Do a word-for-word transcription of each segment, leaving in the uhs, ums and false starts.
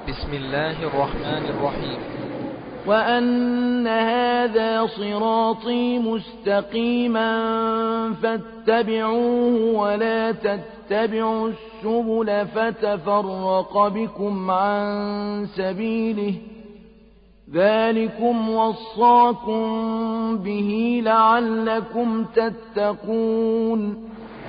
بسم الله الرحمن الرحيم. وأن هذا صراطي مستقيما فاتبعوه ولا تتبعوا السبل فتفرق بكم عن سبيله ذلكم وصاكم به لعلكم تتقون.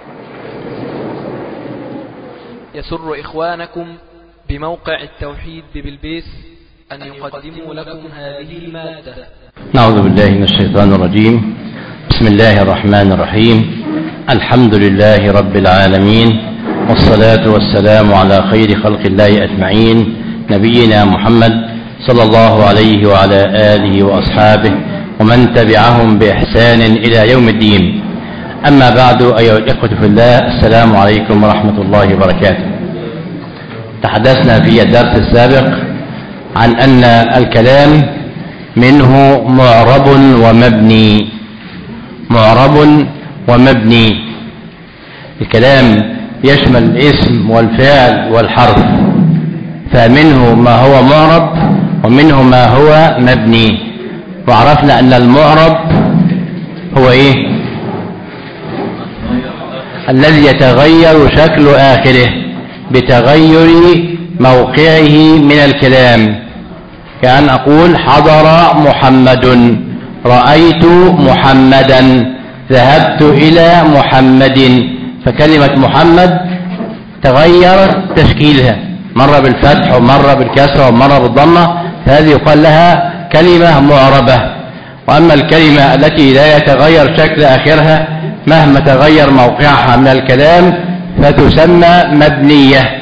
يسر إخوانكم بموقع التوحيد ببلبيس أن يقدموا لكم هذه المادة. نعوذ بالله من الشيطان الرجيم. بسم الله الرحمن الرحيم. الحمد لله رب العالمين، والصلاة والسلام على خير خلق الله أجمعين، نبينا محمد صلى الله عليه وعلى آله وأصحابه ومن تبعهم بإحسان إلى يوم الدين. أما بعد، أيها الإخوة في الله، السلام عليكم ورحمة الله وبركاته. تحدثنا في الدرس السابق عن أن الكلام منه معرب ومبني. معرب ومبني. الكلام يشمل الاسم والفعل والحرف، فمنه ما هو معرب ومنه ما هو مبني. وعرفنا أن المعرب هو إيه؟ الذي يتغير شكل آخره بتغير موقعه من الكلام، كأن أقول حضر محمد، رأيت محمدا، ذهبت إلى محمد. فكلمة محمد تغير تشكيلها، مرة بالفتح ومرة بالكسرة ومرة بالضمة، فهذه يقال لها كلمة معربة. وأما الكلمة التي لا يتغير شكل آخرها مهما تغير موقعها من الكلام فتسمى مبنية.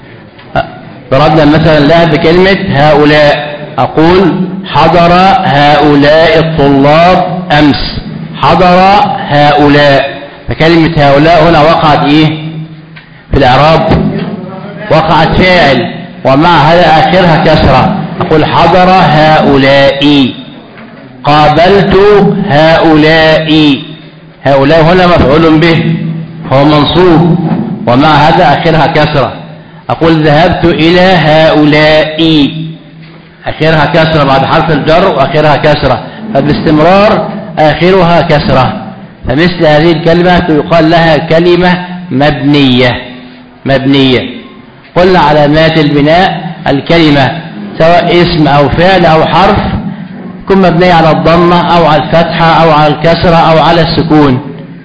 ضربنا مثلا لها بكلمة هؤلاء، أقول حضر هؤلاء الطلاب أمس، حضر هؤلاء. فكلمة هؤلاء هنا وقعت إيه في الإعراب؟ وقعت فاعل، ومع هذا آخرها كسرة، أقول حضر هؤلاء، قابلت هؤلاء. هؤلاء هنا مفعول به، هو منصوب، ومع هذا آخرها كسرة. أقول ذهبت إلى هؤلاء، آخرها كسرة بعد حرف الجر وآخرها كسرة، فباستمرار آخرها كسرة. فمثل هذه الكلمة يقال لها كلمة مبنية. مبنية. قلنا علامات البناء الكلمة سواء اسم أو فعل أو حرف تكون مبنية على الضمة أو على الفتحة أو على الكسرة أو على السكون،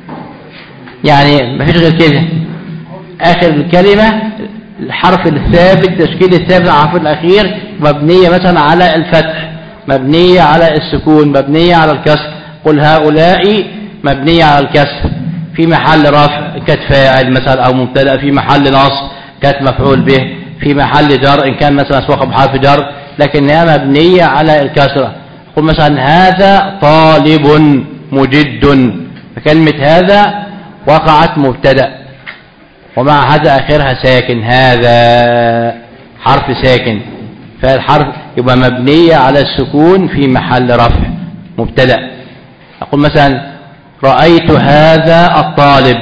يعني ما فيش غير كده. آخر الكلمة الحرف الثابت، تشكيل الثابت على الحرف الأخير، مبنية مثلا على الفتح، مبنية على السكون، مبنية على الكسر. قل هؤلاء مبنية على الكسر في محل رفع كانت فاعل مثلا أو مبتدأ، في محل نصب كانت مفعول به، في محل جر إن كان مثلا مسبوقة بحرف جر، لكنها مبنية على الكسرة. قل مثلا هذا طالب مجد، فكلمة هذا وقعت مبتدأ ومع هذا آخرها ساكن، هذا حرف ساكن، فالحرف يبقى مبنية على السكون في محل رفع مبتدأ. أقول مثلا رأيت هذا الطالب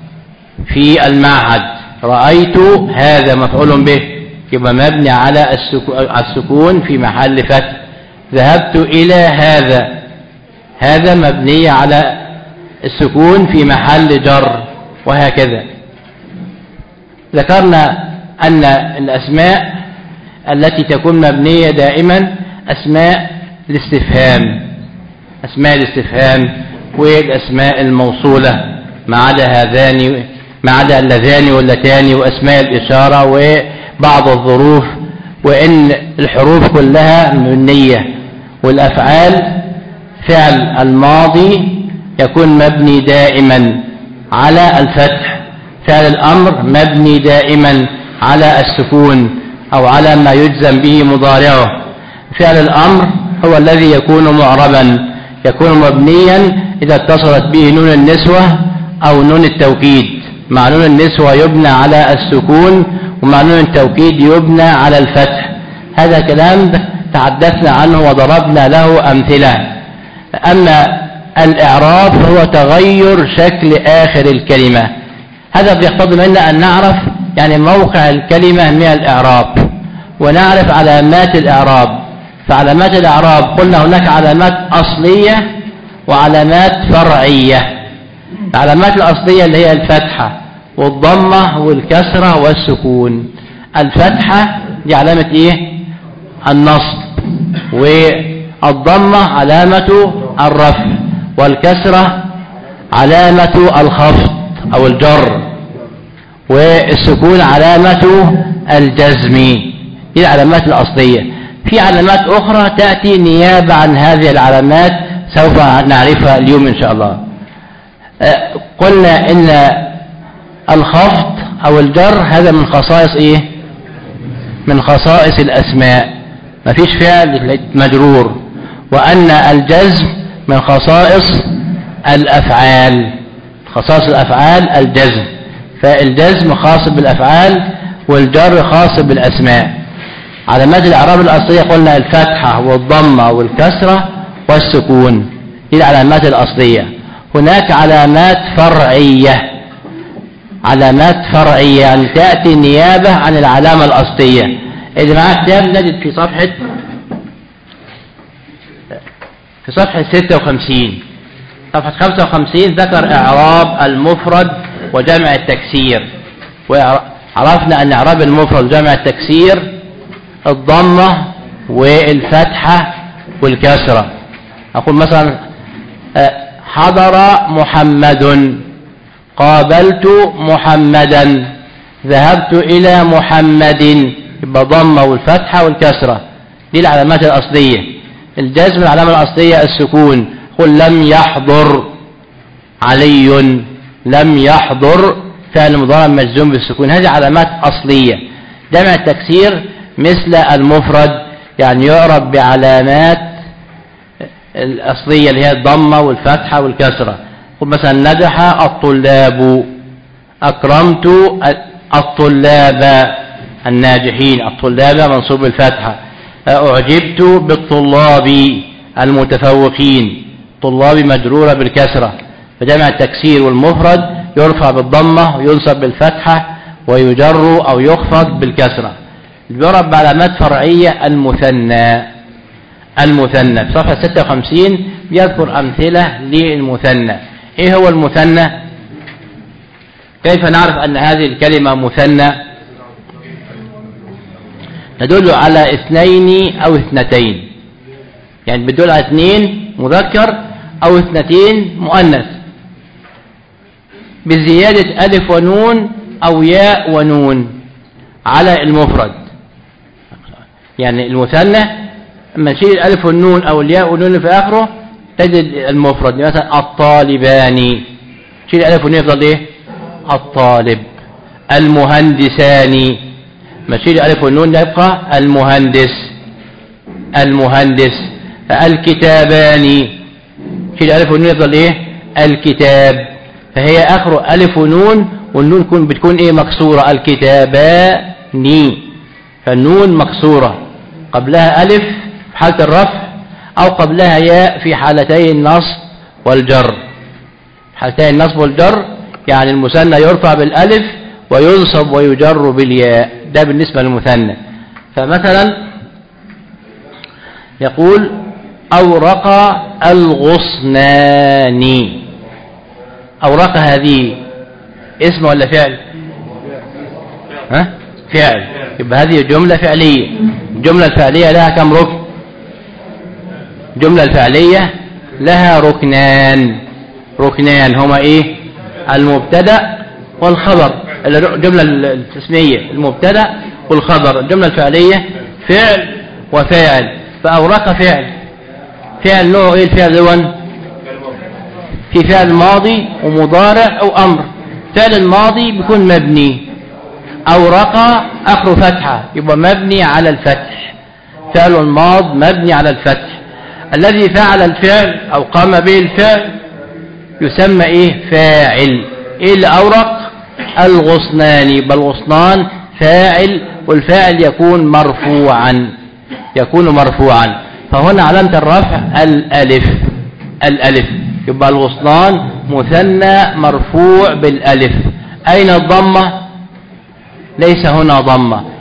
في المعهد، رأيت هذا مفعول به، يبقى مبني على السكون في محل فتح. ذهبت إلى هذا، هذا مبني على السكون في محل جر، وهكذا. ذكرنا أن الأسماء التي تكون مبنية دائما أسماء الاستفهام، أسماء الاستفهام والأسماء الموصولة ما عدا هذان، ما عدا اللذان واللتان، وأسماء الإشارة وبعض الظروف، وإن الحروف كلها مبنية. والأفعال فعل الماضي يكون مبني دائما على الفتح، فعل الأمر مبني دائما على السكون أو على ما يجزم به مضارعه. فعل الأمر هو الذي يكون معربا، يكون مبنيا إذا اتصلت به نون النسوة أو نون التوكيد. مع نون النسوة يبنى على السكون، ومع نون التوكيد يبنى على الفتح. هذا كلام تحدثنا عنه وضربنا له أمثلة. أما الإعراب هو تغير شكل آخر الكلمة. هذا بيقتضي منا أن نعرف يعني موقع الكلمة من الإعراب. ونعرف علامات الإعراب. فعلامات الإعراب قلنا هناك علامات أصلية وعلامات فرعية. العلامات الأصلية اللي هي الفتحة والضمة والكسرة والسكون. الفتحة دي علامة إيه؟ النصب، والضمة علامة الرفع، والكسرة علامة الخفض أو الجر، والسكون علامة الجزم. دي العلامات الأصلية. في علامات أخرى تأتي نيابة عن هذه العلامات سوف نعرفها اليوم إن شاء الله. قلنا إن الخفض أو الجر هذا من خصائص إيه؟ من خصائص الأسماء، ما فيش فعل مجرور. وأن الجزم من خصائص الأفعال، خصائص الأفعال الجزم، فالجزم خاص بالأفعال والجر خاص بالأسماء. علامات الإعراب الأصلية قلنا الفتحة والضمة والكسرة والسكون، دي العلامات الأصلية. هناك علامات فرعية، علامات فرعية يعني تأتي نيابة عن العلامة الأصلية. إذا معك كتاب نجد في صفحة في صفحة ستة وخمسين، صفحة خمسة وخمسين ذكر إعراب المفرد وجمع التكسير. وعرفنا أن إعراب المفرد وجمع التكسير الضمة والفتحة والكسرة. أقول مثلا حضر محمد، قابلت محمدا، ذهبت إلى محمد، يبقى ضمة والفتحة والكسرة، دي العلامات الأصلية. الجزم العلامة الأصلية السكون. قل لم يحضر علي، لم يحضر فعل مضارع مجزوم بالسكون، هذه علامات أصلية. جمع التكسير مثل المفرد يعني يعرب بعلامات الأصلية اللي هي الضمة والفتحة والكسرة. قل مثلا نجح الطلاب، أكرمت الطلاب الناجحين، الطلاب منصوب بالفتحة. أعجبت بالطلاب المتفوقين، طلاب مجرورة بالكسرة. فجمع التكسير والمفرد يرفع بالضمة وينصب بالفتحة ويجر أو يخفض بالكسرة. يعرب بعلامات فرعية المثنى. المثنى في صفحة ستة وخمسين يذكر أمثلة للمثنى. إيه هو المثنى؟ كيف نعرف أن هذه الكلمة مثنى؟ تدل على اثنين أو اثنتين، يعني بتدل على اثنين مذكر أو اثنتين مؤنث بزيادة ألف ونون أو ياء ونون على المفرد. يعني المثنى لما نشيل الألف والنون أو الياء والنون في آخره تجد المفرد. مثلا الطالبان، شيل الألف والنون يفضل إيه؟ الطالب. المهندسان، ما شيل الألف والنون يبقى المهندس. المهندس. الكتابان، شيل الألف والنون يفضل إيه؟ الكتاب. فهي آخره ألف ونون، والنون بتكون إيه؟ مكسورة. الكتابان، فالنون مكسورة قبلها ألف في حالة الرفع أو قبلها ياء في حالتي النصب والجر. حالتي النصب والجر يعني المثنى يرفع بالألف وينصب ويجر بالياء، ده بالنسبة للمثنى. فمثلا يقول أورق الغصنان. أورق هذه اسم ولا فعل؟ ها؟ فعل. يبقى هذه جملة فعلية. الجملة الفعلية لها كم ركن؟ الجملة الفعلية لها ركنان. ركنان هما ايه؟ المبتدأ والخبر. الجملة الاسمية المبتدأ والخبر. الجملة الفعلية فعل وفاعل. فأورق فعل. فعل نوع ايه الفعل دون؟ في فعل ماضي ومضارع او امر. فعل الماضي بيكون مبني. أورق آخر فتحة يبقى مبني على الفتح. فعل الماض مبني على الفتح. الذي فعل الفعل أو قام به الفعل يسمى إيه؟ فاعل. إيه اللي أورق؟ الغصنان. يبقى الغصنان فاعل، والفاعل يكون مرفوعا. يكون مرفوعا. فهنا علامة الرفع الألف. الألف. يبقى الغصنان مثنى مرفوع بالألف. أين الضمة؟ ليس هنا ضمة.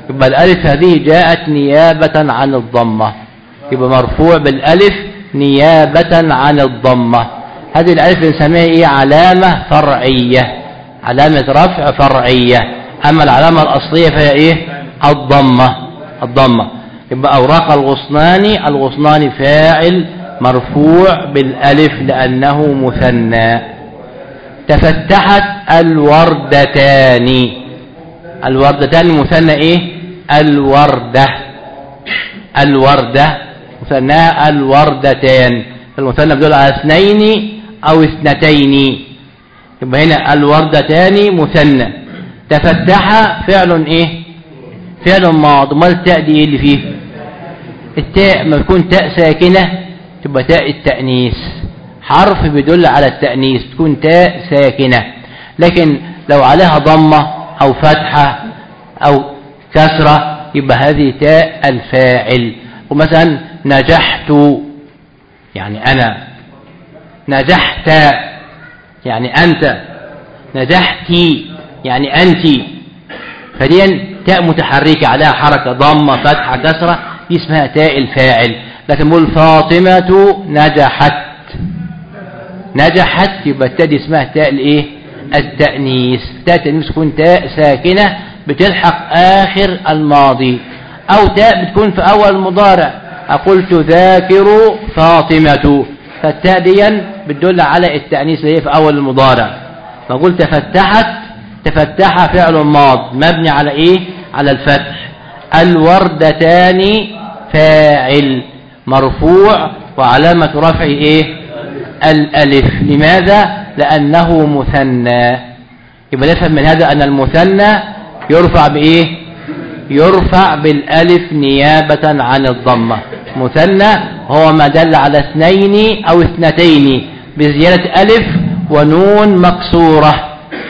يبقى الألف هذه جاءت نيابة عن الضمة، يبقى مرفوع بالألف نيابة عن الضمة. هذه الألف بنسميها إيه؟ علامة فرعية، علامة رفع فرعية. أما العلامة الأصلية فهي إيه؟ الضمة. الضمة يبقى أوراق الغصنان، الغصنان فاعل مرفوع بالألف لأنه مثنى. تفتحت الوردتان، الوردتان مثنى إيه؟ الوردة، الوردة مثنى الوردتان، المثنى بدل على اثنين أو اثنتين، يبقى هنا الوردتان مثنى. تفتح فعل إيه؟ فعل ماض. ما التاء دي إيه اللي فيه؟ التاء ما تكون تاء ساكنة تبقى تاء التأنيث، حرف بيدل على التأنيث تكون تاء ساكنة. لكن لو عليها ضمة أو فتحة أو كسرة يبقى هذه تاء الفاعل. ومثلا نجحت يعني أنا، نجحت يعني أنت، نجحتي يعني أنت، فدي تاء متحركة عليها حركة ضمة فتحة كسرة، دي اسمها تاء الفاعل. لكن نقول فاطمة نجحت، نجحت يبقى التاء دي اسمها تاء الايه؟ التأنيث. تاء التأنيث تكون تاء ساكنة بتلحق آخر الماضي، أو تاء بتكون في أول المضارع. أقول تذاكر فاطمة، فالتاء دي بتدل على التأنيث اللي هي في أول المضارع. فقول تفتحت، تفتح فعل ماض مبني على إيه؟ على الفتح. الوردتان فاعل مرفوع وعلامة رفعه إيه؟ الألف. لماذا؟ لأنه مثنى. يبقى نفهم من هذا أن المثنى يرفع بإيه؟ يرفع بالألف نيابة عن الضمة. مثنى هو ما دل على اثنين أو اثنتين بزيادة ألف ونون مكسورة،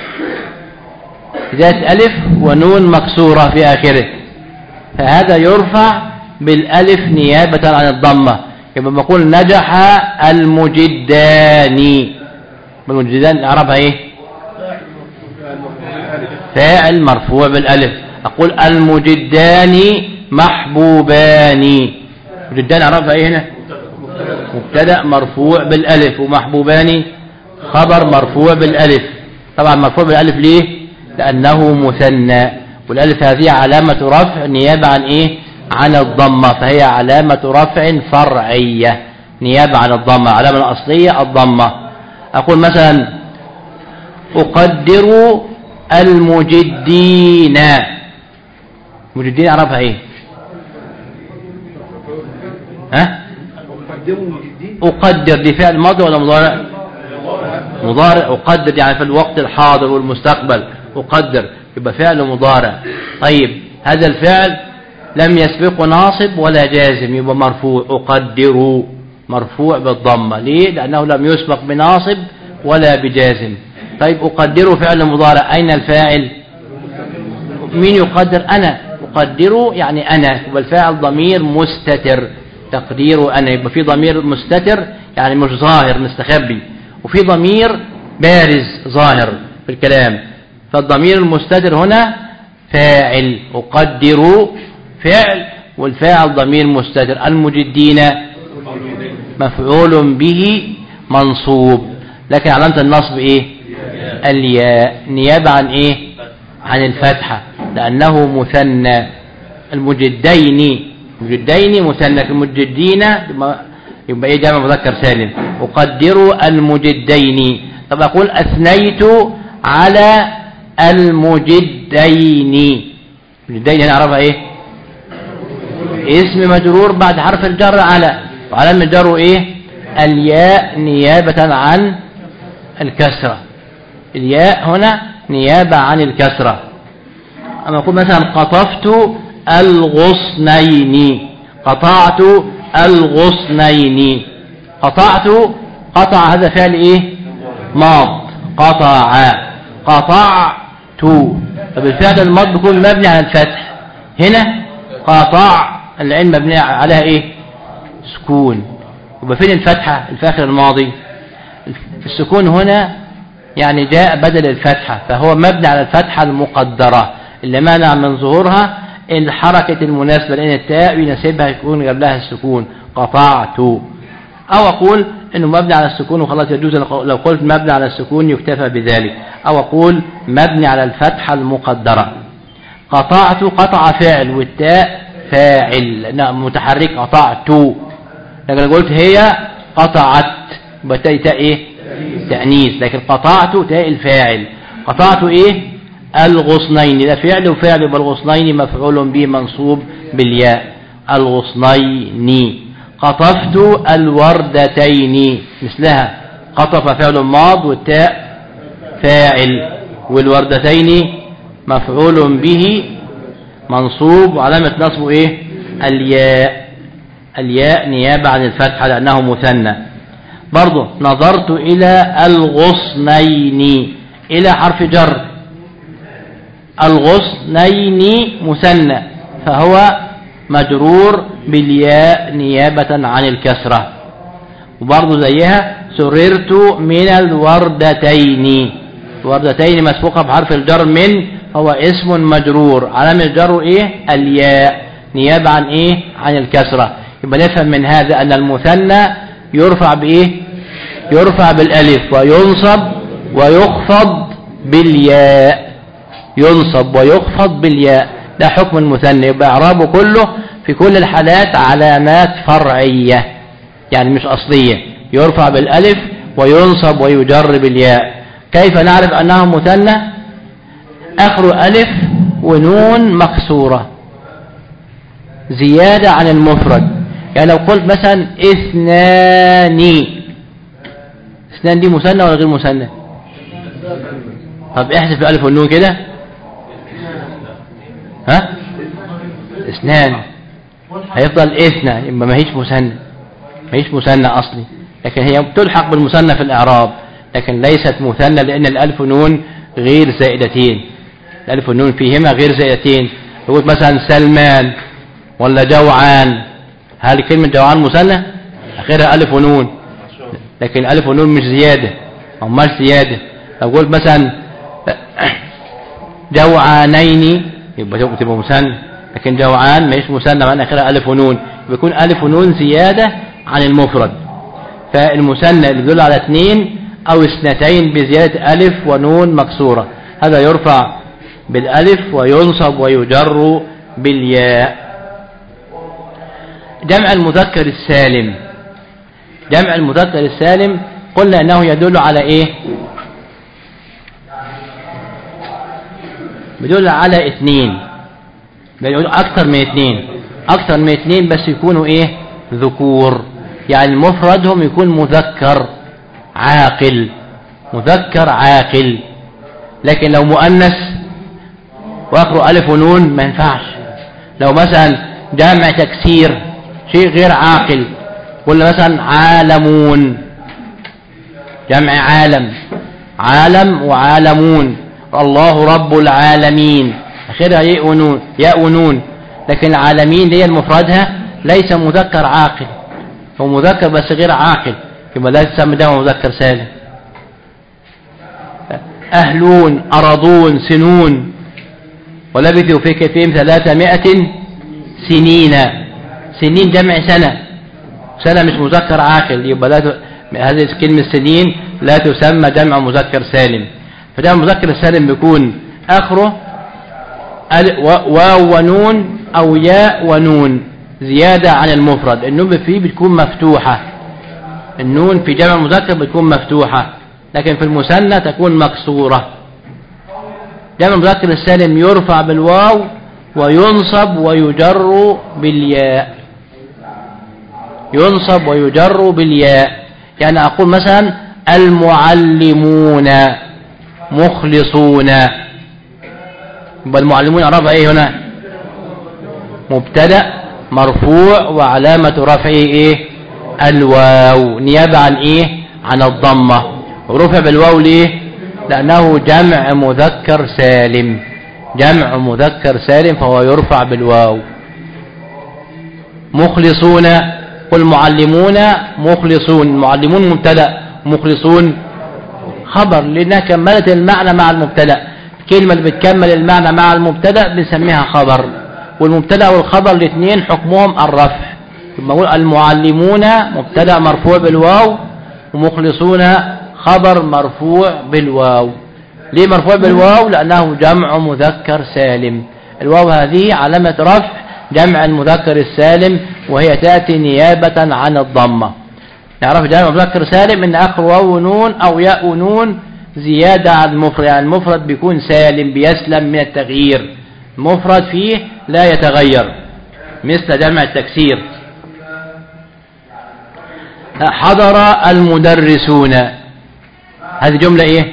زيادة ألف ونون مكسورة في آخره، فهذا يرفع بالألف نيابة عن الضمة. يبقى بقول نجح المجدان، المجدان اعربها ايه؟ فاعل مرفوع بالألف. أقول المجدان محبوبان، مجدان اعربها ايه هنا؟ مبتدأ مرفوع بالألف، ومحبوبان خبر مرفوع بالألف. طبعا مرفوع بالألف ليه؟ لأنه مثنى، والألف هذه علامة رفع نيابة عن إيه؟ عن الضمة، فهي علامة رفع فرعية نيابة عن الضمة. علامة الأصلية الضمة. أقول مثلا أقدر المجدين، مجدين أعرفها إيه؟ ها؟ أقدر دي فعل ماضي ولا مضارع؟ مضارع. أقدر يعني في الوقت الحاضر والمستقبل، أقدر يبقى فعل مضارع. طيب هذا الفعل لم يسبقه ناصب ولا جازم يبقى مرفوع. أقدر مرفوع بالضمة، ليه؟ لأنه لم يسبق بناصب ولا بجازم. طيب أقدر فعل مضارع، أين الفاعل؟ مين يقدر؟ أنا. أقدر يعني أنا، يبقى الفاعل ضمير مستتر تقديره أنا. يبقى في ضمير مستتر يعني مش ظاهر مستخبي، وفي ضمير بارز ظاهر في الكلام. فالضمير المستتر هنا فاعل، أقدر فعل والفاعل ضمير مستتر. المجدين مفعول به منصوب، لكن علامة النصب إيه؟ الياء نيابة عن إيه؟ عن الفتحة لأنه مثنى. المجدين، مجدين مثنى، المجدين يبقى إيه؟ جمع مذكر سالم. أقدر المجدين. طب أقول أثنيت على المجدين، المجدين هنا أعرفها إيه؟ اسم مجرور بعد حرف الجر على، وعلامة الجر إيه؟ الياء نيابة عن الكسرة. الياء هنا نيابة عن الكسرة. أما أقول مثلا قطفت الغصنين، قطعت الغصنين. قطعت، قطع هذا فعل إيه؟ ماض. قطع، قطعت. طب الفعل الماض بيكون مبني على الفتح. هنا قطع العين مبني عليها إيه؟ سكون. يبقى فين الفتحة؟ الفاخر الماضي. السكون هنا يعني جاء بدل الفتحة، فهو مبني على الفتحة المقدرة اللي مانع من ظهورها الحركة المناسبة، لأن التاء يناسبها يكون قبلها السكون، قطعت. أو أقول إنه مبني على السكون وخلاص يجوز لو قلت مبني على السكون يكتفى بذلك، أو أقول مبني على الفتحة المقدرة. قطعت قطع فعل والتاء فاعل متحرك، قطعت. لكن لو قلت هي قطعت بتاء تاء إيه؟ تأنيث. لكن قطعت تاء الفاعل. قطعت إيه؟ الغصنين، ده فعل وفعل، يبقى الغصنين مفعول به منصوب بالياء، الغصنين. قطفت الوردتين مثلها، قطف فعل ماض والتاء فاعل، والوردتين مفعول به منصوب وعلامة نصبه ايه؟ الياء، الياء نيابة عن الفتحة لأنه مثنى. برضه نظرت إلى الغصنين، إلى حرف جر، الغصنين مثنى فهو مجرور بالياء نيابة عن الكسرة. وبرضه زيها سررت من الوردتين، الوردتين مسبوقة بحرف الجر من، هو اسم مجرور علامة الجر ايه؟ الياء نيابة عن ايه؟ عن الكسرة. يبقى نفهم من هذا ان المثنى يرفع بايه؟ يرفع بالالف وينصب ويخفض بالياء، ينصب ويخفض بالياء، ده حكم المثنى. يبقى اعرابه كله في كل الحالات علامات فرعية يعني مش اصلية، يرفع بالالف وينصب ويجر بالياء. كيف نعرف انه مثنى؟ اخر الف ونون مكسورة زيادة عن المفرد. يعني لو قلت مثلا اثنان، اثنان دي مثنى ولا غير مثنى؟ طب احذف الالف والنون كده، ها اثنان هيفضل اثنى، يبقى ما هيش مثنى، ما هيش مثنى اصلي، لكن هي بتلحق بالمثنى في الاعراب لكن ليست مثنى لان الالف والنون غير زائدتين، الالف والنون فيهما غير زائدتين. يقول مثلا سلمان ولا جوعان، هل كلمة جوعان مثنى؟ اخرها الف ونون، لكن الالف والنون مش زيادة او مش زيادة. لو قلت مثلا جوعانين يبقى تبقى مثنى، لكن جوعان ما هيش مثنى معنى اخرها الف ونون، بيكون الف ونون زيادة عن المفرد. فالمثنى اللي بيدل على اثنين او اثنتين بزيادة الف ونون مكسورة هذا يرفع بالالف وينصب ويجر بالياء. جمع المذكر السالم، جمع المذكر السالم قلنا انه يدل على ايه؟ بيدل على اثنين، بيقول اكثر من اثنين، اكثر من اثنين بس يكونوا ايه؟ ذكور، يعني مفردهم يكون مذكر عاقل، مذكر عاقل. لكن لو مؤنث واخره الف ونون ما ينفعش. لو مثلا جمع تكسير شيء غير عاقل، قلنا مثلا عالمون، جمع عالم، عالم وعالمون، الله رب العالمين اخرها ياء ونون، ياء ونون. لكن العالمين دي المفردها ليس مذكر عاقل، هو مذكر بس غير عاقل، يبقى لا تسمى ده مذكر سالم. أهلون، أرضون، سنون، ولبثوا في كهفهم ثلاثمائة سنين، سنين جمع سنة، سنة مش مذكر عاقل، يبقى لا ت... هذه كلمة سنين لا تسمى جمع مذكر سالم. فجمع مذكر السالم بيكون آخره واو ونون أو ياء ونون زيادة عن المفرد، النون فيه بتكون مفتوحة، النون في جمع مذكر بتكون مفتوحة لكن في المثنى تكون مكسورة. جمع مذكر السالم يرفع بالواو وينصب ويجر بالياء، ينصب ويجر بالياء. يعني أقول مثلا المعلمون مخلصون، يبقى المعلمون أعرابها إيه هنا؟ مبتدأ مرفوع وعلامة رفعه إيه؟ الواو نيابة عن إيه؟ عن الضمة. ورفع بالواو ليه؟ لأنه جمع مذكر سالم، جمع مذكر سالم فهو يرفع بالواو. مخلصون، قل معلمون مخلصون، معلمون مبتدأ، مخلصون خبر لأنها كملت المعنى مع المبتدأ، الكلمة اللي بتكمل المعنى مع المبتدأ بنسميها خبر. والمبتدأ والخبر الاثنين حكمهم الرفع. ثم نقول المعلمون مبتدأ مرفوع بالواو، ومخلصون خبر مرفوع بالواو. ليه مرفوع بالواو؟ لأنه جمع مذكر سالم. الواو هذه علامة رفع جمع المذكر السالم، وهي تأتي نيابة عن الضمة. نعرف جمع مذكر سالم ان اخر واو نون او ياء نون زيادة على المفرد، يعني المفرد بيكون سالم بيسلم من التغيير، المفرد فيه لا يتغير، مثل جمع التكسير. حضر المدرسون، هذه جملة ايه؟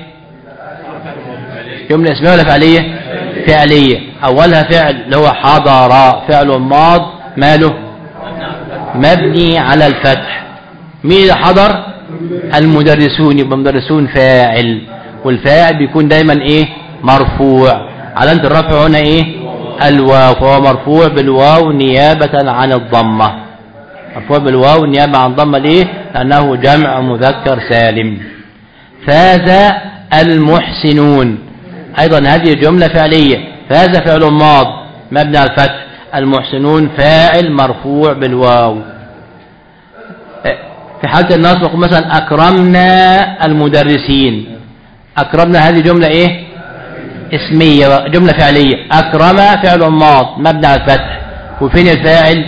جملة اسمية ولا فعلية؟ فعلية. اولها فعل اللي هو حضر، فعل ماض ماله مبني على الفتح. مين اللي حضر؟ المدرسون، يبقى مدرسون فاعل، والفاعل بيكون دايما ايه؟ مرفوع. علامة الرفع هنا ايه؟ الواو، فهو مرفوع بالواو نيابة عن الضمة. مرفوع بالواو نيابة عن الضمة. ليه؟ لأنه جمع مذكر سالم. فاز المحسنون، أيضا هذه جملة فعلية. فاز فعل ماض مبني على الفتح، المحسنون فاعل مرفوع بالواو. في حالة النصب نقول مثلا أكرمنا المدرسين. أكرمنا هذه جملة إيه؟ اسمية، جملة فعلية. أكرم فعل ماض مبني على الفتح، وفين الفاعل؟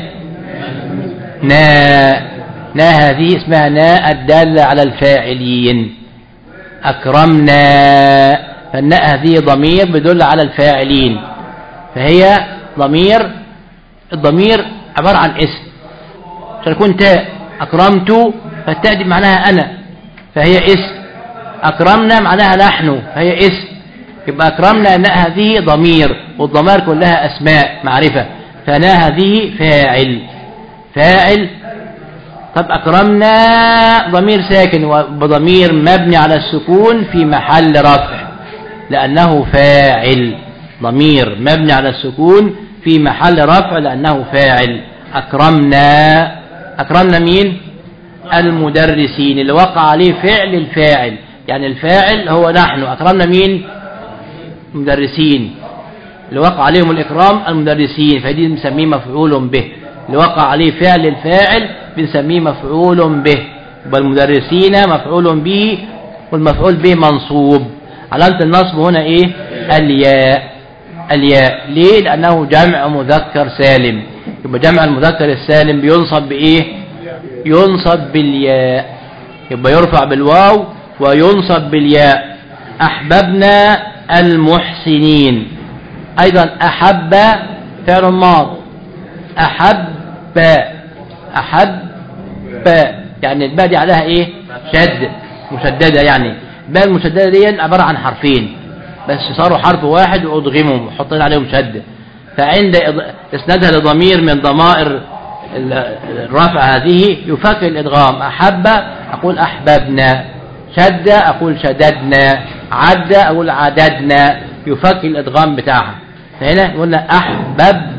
نا. نا هذه اسمها نا الدالة على الفاعلين. أكرمنا، فالناء هذه ضمير بدل على الفاعلين، فهي ضمير. الضمير عبارة عن اسم عشان يكون تاء. أكرمت فالتاء دي معناها أنا، فهي اسم. أكرمنا معناها نحن، فهي اسم. يبقى أكرمنا نا هذه ضمير، والضمائر كلها أسماء معرفة، فنا هذه فاعل. فاعل. طب أكرمنا ضمير ساكن، وضمير مبني على السكون في محل رفع لأنه فاعل. ضمير مبني على السكون في محل رفع لأنه فاعل. أكرمنا، أكرمنا مين؟ المدرسين اللي وقع عليه فعل الفاعل، يعني الفاعل هو نحن. أكرمنا مين؟ مدرسين اللي وقع عليهم الإكرام المدرسين، فدي بنسميه مفعول به. اللي وقع عليه فعل الفاعل بنسميه مفعول به. والمدرسين مفعول به، والمفعول به منصوب. علامة النصب هنا ايه؟ الياء. الياء. ليه؟ لأنه جمع مذكر سالم. يبقى جمع المذكر السالم بينصب بإيه؟ ينصب بالياء. يبقى يرفع بالواو وينصب بالياء. أحببنا المحسنين. أيضا أحب فعل ماض. أحب، أحب يعني الباء دي عليها إيه؟ شد، مشددة. يعني الباء المشددة دي عبارة عن حرفين بس صاروا حرف واحد وأضغمهم وحطين عليهم شد، فعند إسنادها لضمير من ضمائر الرفع هذه يفك الإدغام. أحب أقول أحببنا، شد أقول شددنا، عد أقول عددنا، يفك الإدغام بتاعها. فهنا قلنا أحببنا.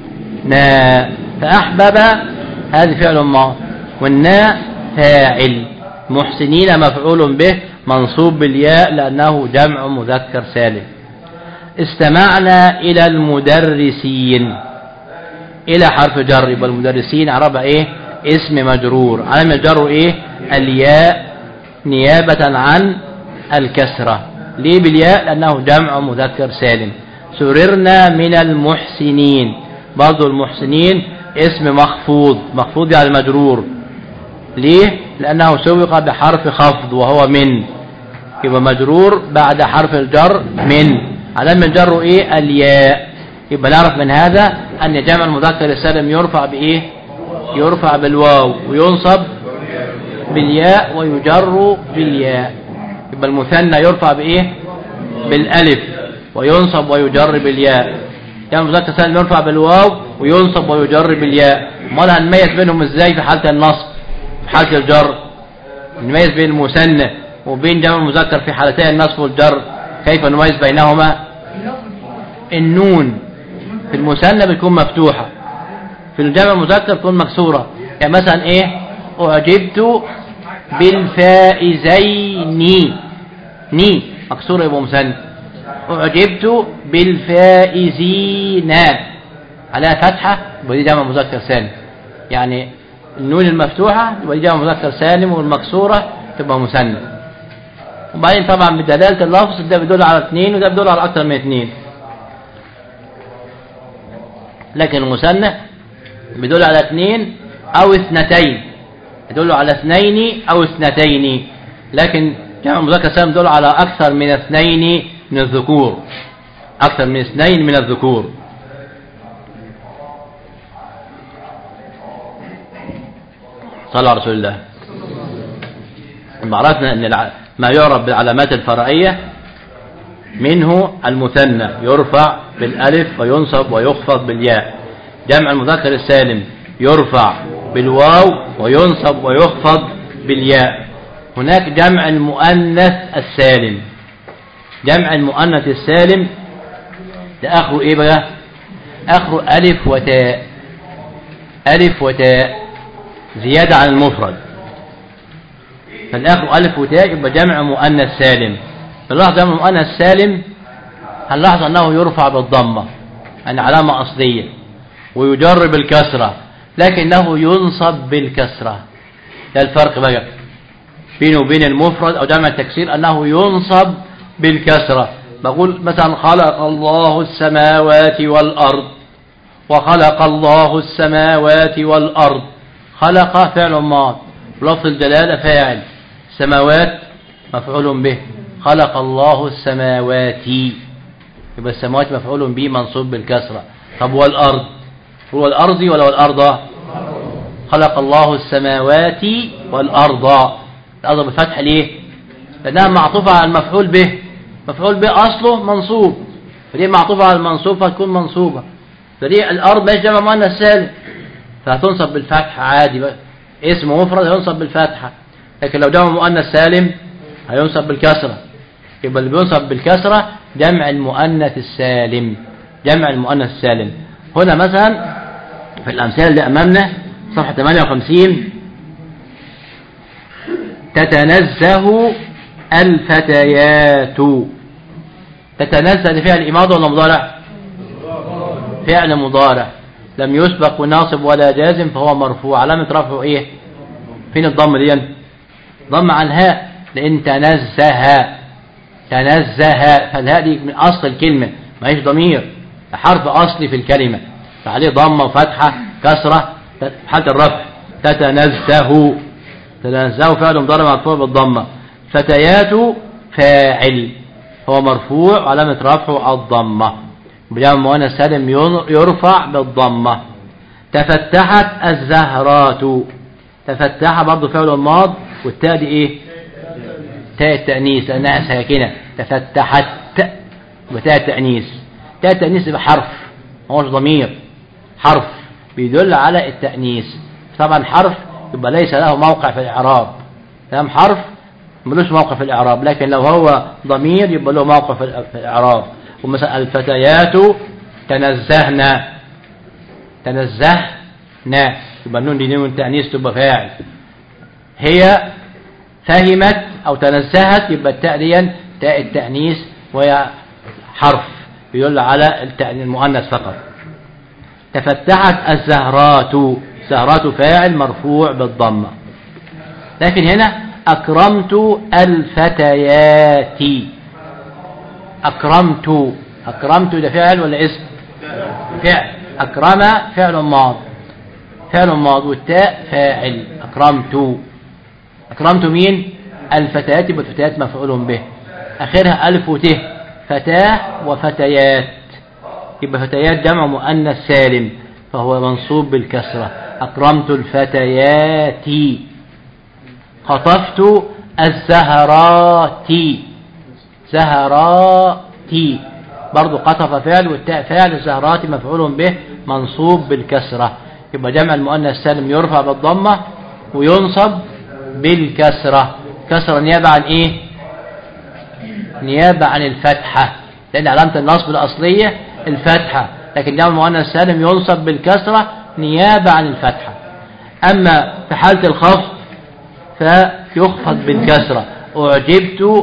فأحبب هذه فعل ماض، والناء فاعل. محسنين مفعول به منصوب بالياء لأنه جمع مذكر سالم. استمعنا إلى المدرسين. إلى حرف جر، يبقى المدرسين عربة إيه؟ اسم مجرور. علامة جر إيه؟ الياء نيابة عن الكسرة. ليه بالياء؟ لأنه جمع مذكر سالم. سررنا من المحسنين، برضو المحسنين اسم مخفوض. مخفوض يعني مجرور. ليه؟ لأنه سبق بحرف خفض وهو من، يبقى مجرور بعد حرف الجر من. علامة جره إيه؟ الياء. يبقى نعرف من هذا أن جمع المذكر السالم يرفع بإيه؟ يرفع بالواو وينصب بالياء ويجر بالياء. يبقى المثنى يرفع بإيه؟ بالألف وينصب ويجر بالياء. جمع المذكر السالم يرفع بالواو وينصب ويجر بالياء. امال هنميز بينهم ازاي في حالة النصب؟ في حالة الجر نميز بين المثنى وبين جمع المذكر في حالتي النصب والجر. كيف نميز بينهما؟ النون في المثنى بتكون مفتوحة، في الجمع المذكر تكون مكسورة. يعني مثلا ايه؟ اعجبت بالفائزين، ني مكسورة يبقى مثنى. اعجبت بالفائزين، عليها فتحة يبقى دي جمع مذكر سالم. يعني النون المفتوحة يبقى دي جمع مذكر سالم، والمكسورة تبقى مثنى. وبعدين طبعا بدلالة اللفظ ده بيدل على اثنين وده بيدل على أكثر من اثنين، لكن المثنى بيدل على اثنين أو اثنتين، يدل على اثنين أو اثنتين، لكن جمع مذكر سالم يدل على أكثر من اثنين من الذكور، أكثر من اثنين من الذكور. صلى على رسول الله. عرفنا أن ما يعرف بالعلامات الفرعية منه المثنى يرفع بالألف وينصب ويخفض بالياء، جمع المذكر السالم يرفع بالواو وينصب ويخفض بالياء. هناك جمع المؤنث السالم، جمع المؤنث السالم ده آخره إيه بقى؟ آخره ألف وتاء، ألف وتاء زيادة عن المفرد، فالآخر ألف وتاء يبقى جمع مؤنث سالم. نلاحظ جمع مؤنث سالم هنلاحظ أنه يرفع بالضمة، أن علامة أصلية، ويجر بالكسرة، لكنه ينصب بالكسرة. ده الفرق بقى بينه وبين المفرد أو جمع التكسير، أنه ينصب بالكسرة. بقول مثلا خلق الله السماوات والأرض، وخلق الله السماوات والأرض، خلق فعل ماض لفظ الجلالة فاعل، السماوات مفعول به، خلق الله السماوات يبقى السماوات مفعول به منصوب بالكسرة. طب والأرض هو الأرض ولا والأرض؟ خلق الله السماوات والأرض، الأرض بالفتح ليه؟ لأنها معطوفة على المفعول به، مفعول به أصله منصوب، فدي معطوفة على المنصوب فتكون منصوبة، فدي الأرض ليش جمع مؤنث سالم فهتنصب بالفتح عادي بقى. اسم مفرد هينصب بالفتحة، لكن لو جمع مؤنث سالم هينصب بالكسرة. يبقى اللي بينصب بالكسرة جمع المؤنث السالم، جمع المؤنث السالم. هنا مثلا في الأمثلة اللي أمامنا صفحة ثمانية وخمسين، تتنزه الفتيات. تتنزه دي فعل إماضة ولا مضارع؟ فعل مضارع لم يسبق وناصب ولا جازم فهو مرفوع، علامة رفعه ايه؟ فين الضم دي؟ ضم على الهاء، لان تنزه تنزه، فالهاء دي من اصل الكلمة ما هيش ضمير، حرف اصلي في الكلمة، فعليه ضمة وفتحة كسرة حالة الرفع. تتنزه، تنزه فعل مضارع مرفوع بالضمة. فتيات فاعل هو مرفوع وعلامة رفعه الضمة، بجمع مؤنث سالم يرفع بالضمة. تفتحت الزهرات، تفتح برضه فعل ماض، والتاء دي ايه؟ تاء التأنيث لأنها ساكنة. تفتحت وتاء التأنيث، تاء التأنيث يبقى حرف ما هوش ضمير، حرف بيدل على التأنيث. طبعا حرف يبقى ليس له موقع في الإعراب، تمام؟ حرف ملوش موقع في الإعراب، لكن لو هو ضمير يبقى له موقع في الإعراب. ومثلا الفتيات تنزهنا، تنزهنا يبقى النون دي نون تأنيث تبقى فاعل. هي فهمت أو تنزهت يبقى التاء دي تاء التأنيث وهي حرف يدل على المؤنث فقط. تفتحت الزهرات، زهرات فاعل مرفوع بالضمة. لكن هنا أكرمت الفتيات، أكرمت، أكرمت ده فعل ولا اسم؟ فعل. أكرم فعل ماض، فعل ماض والتاء فاعل. أكرمت، أكرمت مين؟ الفتيات، يبقى الفتيات مفعول به، آخرها ألف وت، فتاة وفتيات، يبقى فتيات جمع مؤنث سالم فهو منصوب بالكسرة. أكرمت الفتيات. خطفت الزهرات، زهراتي برضو قطف فعل والتاء فاعل، الزهرات مفعول به منصوب بالكسرة، يبقى جمع المؤنث السالم يرفع بالضمة وينصب بالكسرة. كسرة نيابة عن ايه؟ نيابة عن الفتحة، لأن علامة النصب الأصلية الفتحة، لكن جمع المؤنث السالم ينصب بالكسرة نيابة عن الفتحة. أما في حالة الخفض فيخفض بالكسرة. أعجبت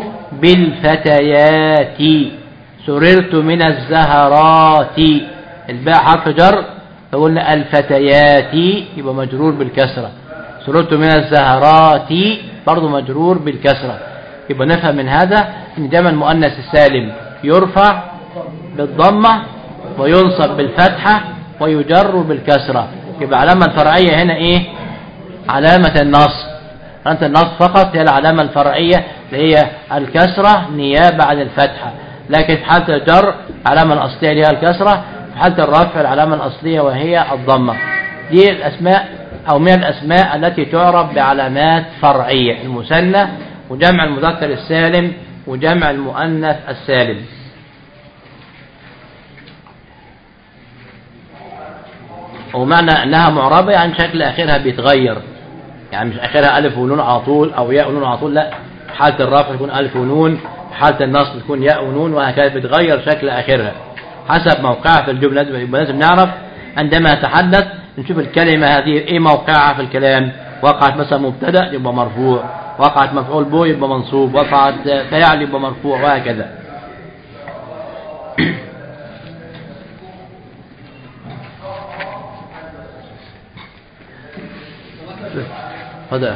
بالفتيات، سررت من الزهرات، الباء حرف جر فقلنا الفتيات يبقى مجرور بالكسرة، سررت من الزهرات برضو مجرور بالكسرة. يبقى نفهم من هذا ان جمع المؤنث السالم يرفع بالضمة وينصب بالفتحة ويجر بالكسرة. يبقى علامة الفرعية هنا ايه؟ علامة النصب. أنت النصب فقط هي العلامة الفرعية اللي هي الكسرة نيابة عن الفتحة، لكن في حالة الجر العلامة الأصلية اللي هي الكسرة، في حالة الرفع العلامة الأصلية وهي الضمة. دي الأسماء أو من الأسماء التي تعرف بعلامات فرعية: المثنى وجمع المذكر السالم وجمع المؤنث السالم. ومعنى أنها معربة يعني شكل آخرها بيتغير، يعني مش آخرها ألف ونون على طول أو ياء ونون على طول، لا، حالة الرفع تكون ألف ونون، حالة النصب تكون ياء ونون، وهكذا بتغير شكل آخرها حسب موقعها في الجملة. يبقى لازم نعرف عندما نتحدث نشوف الكلمة هذه إيه موقعها في الكلام. وقعت مثلا مبتدأ يبقى مرفوع، وقعت مفعول به يبقى منصوب، وقعت فاعل يبقى مرفوع، وهكذا. هذا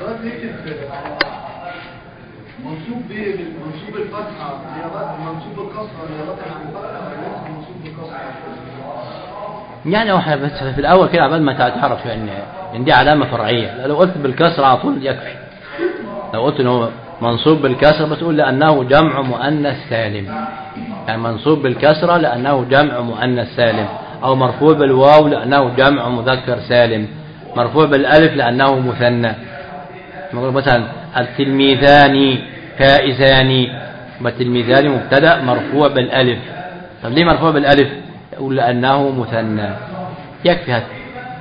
منصوب بايه؟ منصوب الفتحه نيابه، منصوب بالكسره نيابه عن الفتحه، منصوب بالكسره. يعني احنا بس في الاول كده عبال ما تعرف ان ان دي علامه فرعيه. لو قلت بالكسره على طول يكفي. لو قلت انه منصوب بالكسره بتقول لانه جمع مؤنث سالم، يعني منصوب بالكسره لانه جمع مؤنث سالم، او مرفوع بالواو لانه جمع مذكر سالم، مرفوع بالالف لانه مثنى. نقول مثلا التلميذان فائزان، والتلميذان مبتدا مرفوع بالالف. طب ليه مرفوع بالالف؟ يقول لانه مثنى. يكفي هذا.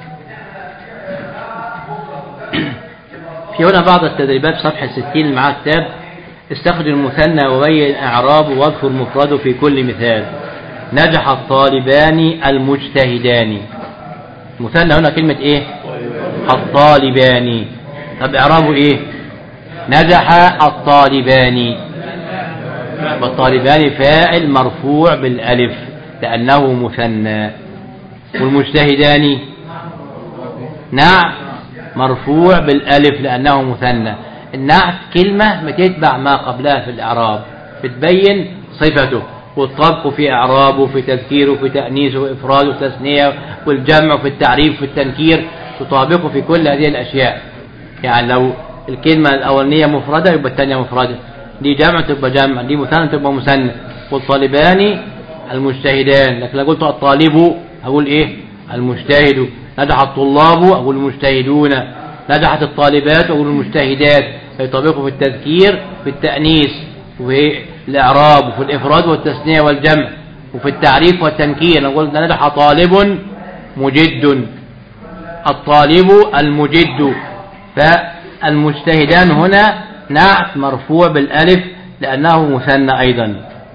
في هنا بعض التدريبات في صفحه ستين اللي معاه كتاب: استخرج المثنى وبين اعرابه واذكر مفرده في كل مثال. نجح الطالبان المجتهدان. مثنى هنا كلمه ايه؟ الطالبان. طب اعرابه ايه؟ نجح الطالبان. والطالبان فاعل مرفوع بالالف لانه مثنى. والمجتهدان نعت مرفوع بالالف لانه مثنى. النعت كلمه بتتبع ما قبلها في الاعراب، بتبين صفته، والطبق في اعرابه، في تذكيره، في تانيثه، وافراده، وتثنيه، والجمع، في التعريف، في التنكير، تطابقه في كل هذه الاشياء. يعني لو الكلمه الاولانيه مفرده يبقى الثانيه مفرده، دي جمع تبقى جمع، دي مثنى تبقى مثنى. والطالبان المجتهدان، لكن لو قلت الطالب هقول ايه؟ المجتهد. نجح الطلاب اقول المجتهدون. نجحت الطالبات اقول المجتهدات. فيطابقوا في التذكير، في التانيث، وفي الاعراب، وفي الافراد والتثنيه والجمع، وفي التعريف والتنكير. نقول نجح طالب مجد، الطالب المجد. فالمجتهدان هنا نعت مرفوع بالالف لانه مثنى ايضا.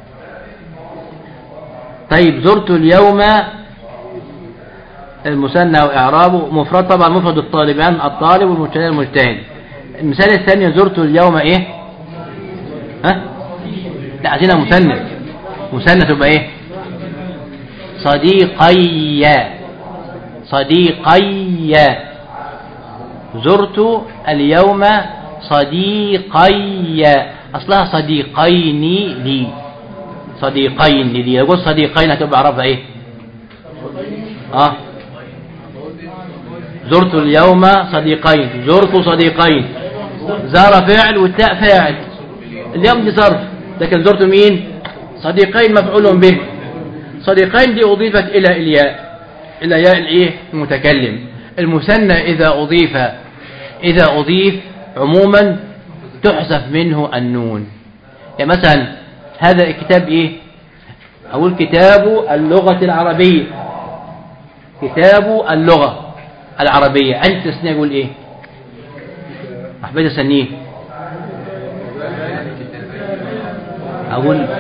طيب زرت اليوم المثنى واعرابه مفرد، طبعا مفرد الطالبان الطالب والمجتهد المجتهد. المثال الثاني زرت اليوم ايه؟ ها؟ لا عايزينها مثنى. مثنى تبقى ايه؟ صديقي. صديقي. زرت اليوم صديقي، اصلها صديقين لي. صديقين لي. يقول صديقين هتبقى عرفها ايه؟ اه زرت اليوم صديقين. زرت صديقين. زار فعل والتاء فاعل. اليوم دي ظرف، لكن زرت مين؟ صديقين مفعول به. صديقين دي اضيفت الى الياء، الى ياء الايه؟ المتكلم. المثنى اذا اضيف اذا اضيف عموما تحذف منه النون. يعني مثلا هذا الكتاب ايه؟ اقول كتاب اللغة العربية. كتاب اللغة العربية. انت تسنيه اقول ايه؟ احبيت اسنيه اقول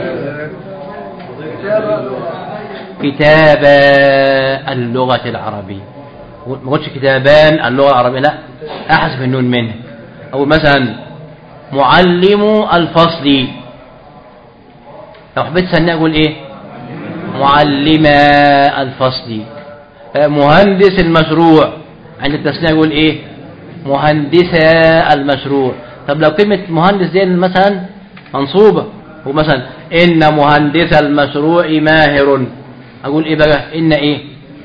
كتاب اللغة العربية. ما قلتش كتابان اللغة العربية، لا، احذف النون منه. او مثلا معلم الفصل. لو حبيت سنة اقول ايه؟ معلم الفصل. مهندس المشروع عند التسنية يقول ايه؟ مهندسا المشروع. طب لو كلمة مهندس دي مثلا منصوبة ومثلا إن مهندس المشروع ماهر، أقول إيه بقى؟ إن إيه؟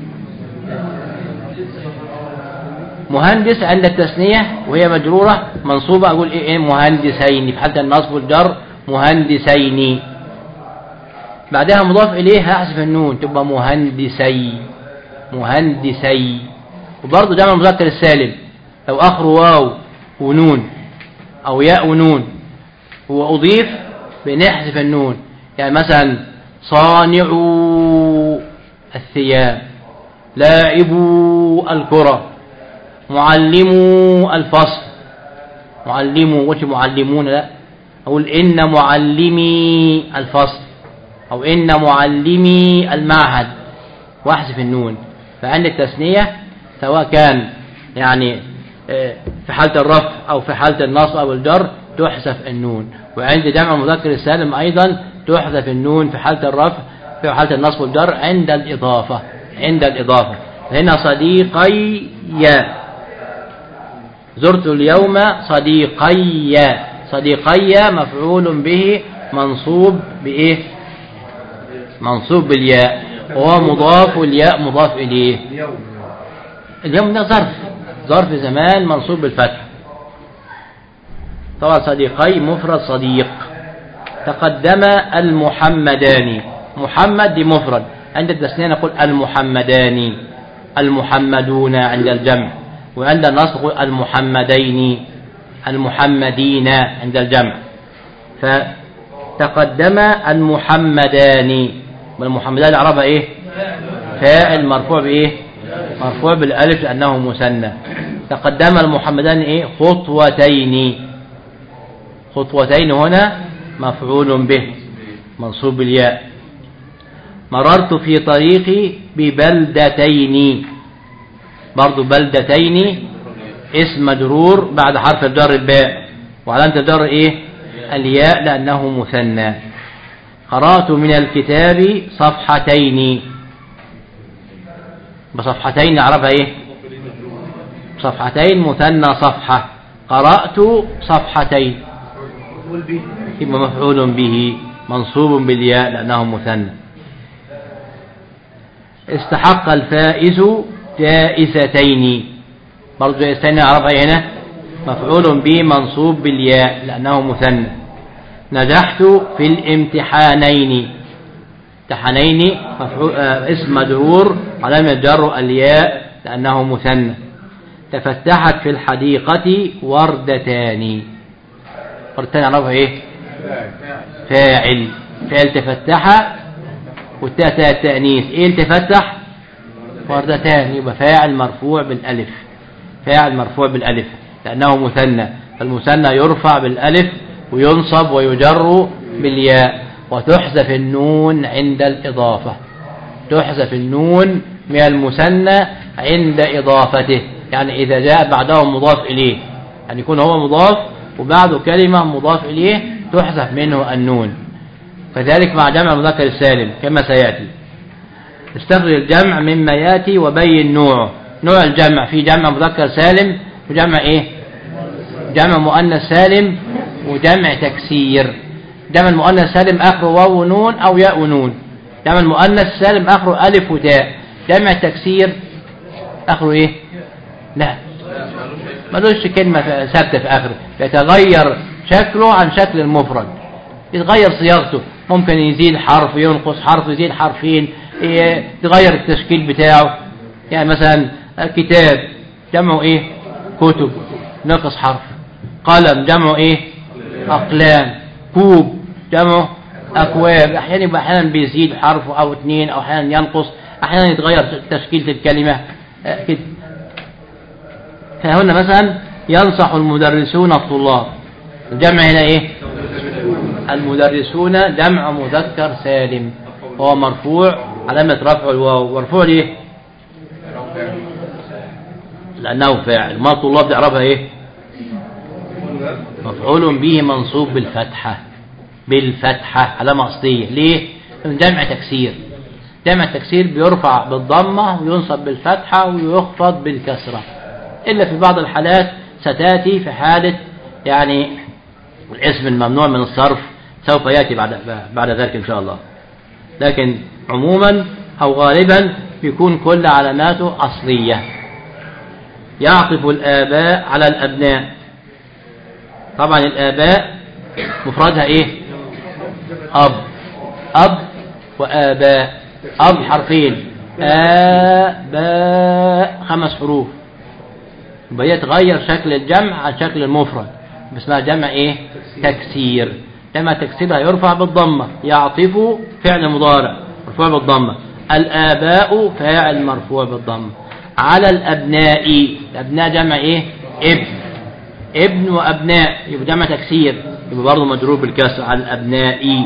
مهندس عند التثنية وهي مجرورة منصوبة أقول إيه؟ مهندسين في حالة النصب والجر مهندسين. بعدها مضاف إليه هحذف النون تبقى مهندسي مهندسي. وبرضه جمع المذكر السالم لو آخر واو ونون أو ياء ونون وأضيف بنحذف النون، يعني مثلا صانعوا الثياب، لاعبوا الكرة، معلموا الفصل. معلموا وش معلمون؟ لا أقول إن معلمي الفصل أو إن معلمي المعهد واحذف النون. فعند التثنية سواء كان يعني في حالة الرفع أو في حالة النصب أو الجر تحذف النون. وعند جمع المذكر السالم أيضا تحذف النون في حالة الرفع في حالة النصب والجر عند الإضافة عند الإضافة. هنا صديقي زرت اليوم صديقي. صديقي مفعول به منصوب بإيه؟ منصوب بالياء وهو مضاف والياء مضاف إليه. اليوم ده ظرف ظرف زمان منصوب بالفتح. طبعا صديقي مفرد صديق. تقدم المحمدان. محمد دي مفرد عند التثنية نقول المحمدان المحمدون عند الجمع، وعند النصب نقول المحمدين المحمدين عند الجمع. فتقدم المحمدان والمحمدان عربها ايه؟ فاعل مرفوع بايه؟ مرفوع بالالف لانه مثنى. تقدم المحمدان ايه؟ خطوتين. خطوتين هنا مفعول به منصوب بالياء. مررت في طريقي ببلدتين. برضو بلدتين اسم مجرور بعد حرف الجر الباء وعلامة الجر ايه؟ الياء لأنه مثنى. قرأت من الكتاب صفحتين. بصفحتين نعرفها ايه؟ صفحتين مثنى صفحة. قرأت صفحتين يبقى مفعول به منصوب بالياء لأنه مثنى. استحق الفائز جائزتين. برضو جائزتين نعرفها هنا مفعول به منصوب بالياء لأنه مثنى. نجحت في الامتحانين. امتحانين اسم مجرور علامة جر الياء لأنه مثنى. تفتحت في الحديقة وردتان. وردتان نعرفها ايه؟ فاعل. فاعل تفتح والتاء التأنيث ايه التفتح؟ وردتان يبقى فاعل مرفوع بالالف. فاعل مرفوع بالالف لأنه مثنى. فالمثنى يرفع بالالف وينصب ويجر بالياء. وتحذف النون عند الإضافة. تحذف النون من المثنى عند إضافته، يعني إذا جاء بعده مضاف إليه، يعني يكون هو مضاف وبعده كلمة مضاف إليه تحذف منه النون. كذلك مع جمع المذكر السالم كما سيأتي. استخرج الجمع مما يأتي وبين نوعه. نوع الجمع في جمع مذكر سالم وجمع إيه؟ جمع مؤنث سالم وجمع تكسير. جمع المؤنث سالم آخره واو ونون أو ياء ونون. جمع المؤنث سالم آخره ألف وتاء. جمع تكسير آخره إيه؟ لا ملوش كلمة ثابتة في آخره، يتغير شكله عن شكل المفرد، يتغير صياغته، ممكن يزيد حرف ينقص حرف يزيد حرفين، يتغير التشكيل بتاعه. يعني مثلا كتاب جمعه ايه؟ كتب نقص حرف. قلم جمعه ايه؟ أقلام. كوب جمعه أكواب. أحيانا يبقى أحيانا بيزيد حرف أو اثنين أو أحيانا ينقص، أحيانا يتغير تشكيلة الكلمة كده. فهنا مثلا ينصح المدرسون الطلاب. الجمع هنا ايه؟ المدرسون جمع مذكر سالم هو مرفوع علامة رفع الواو. مرفوع ليه؟ لأنه فاعل. ما الطلاب تعرفها ايه؟ مفعول به منصوب بالفتحة. بالفتحة علامة أصلية. ليه؟ جمع تكسير. جمع التكسير بيرفع بالضمة وينصب بالفتحة ويخفض بالكسرة، إلا في بعض الحالات ستأتي في حالة يعني الاسم الممنوع من الصرف سوف يأتي بعد بعد ذلك إن شاء الله. لكن عموما أو غالبا بيكون كل علاماته أصلية. يعطف الآباء على الأبناء. طبعا الآباء مفردها إيه؟ أب. أب وآباء. أب حرفين، آباء خمس حروف، يبقى يتغير شكل الجمع عن شكل المفرد، اسمها جمع إيه؟ تكسير. جمع تكسير هيرفع بالضمة. يعطف فعل مضارع مرفوع بالضمة، الآباء فاعل مرفوع بالضمة. على الأبناء. الأبناء جمع إيه؟ ابن. ابن وأبناء يبقى جمع تكسير، يبقى برضه مجرور بالكسر. على الأبناء.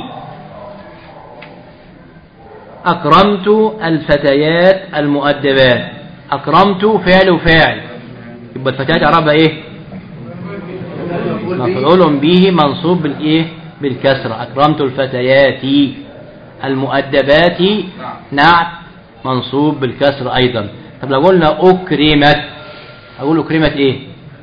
أكرمت الفتيات المؤدبات. أكرمت فعل وفاعل، يبقى الفتيات عربها إيه؟ مفعول به منصوب بالإيه؟ بالكسرة. أكرمت الفتيات. المؤدبات نعت منصوب بالكسر أيضا. طب لو قلنا أكرمت، أقول أكرمت إيه؟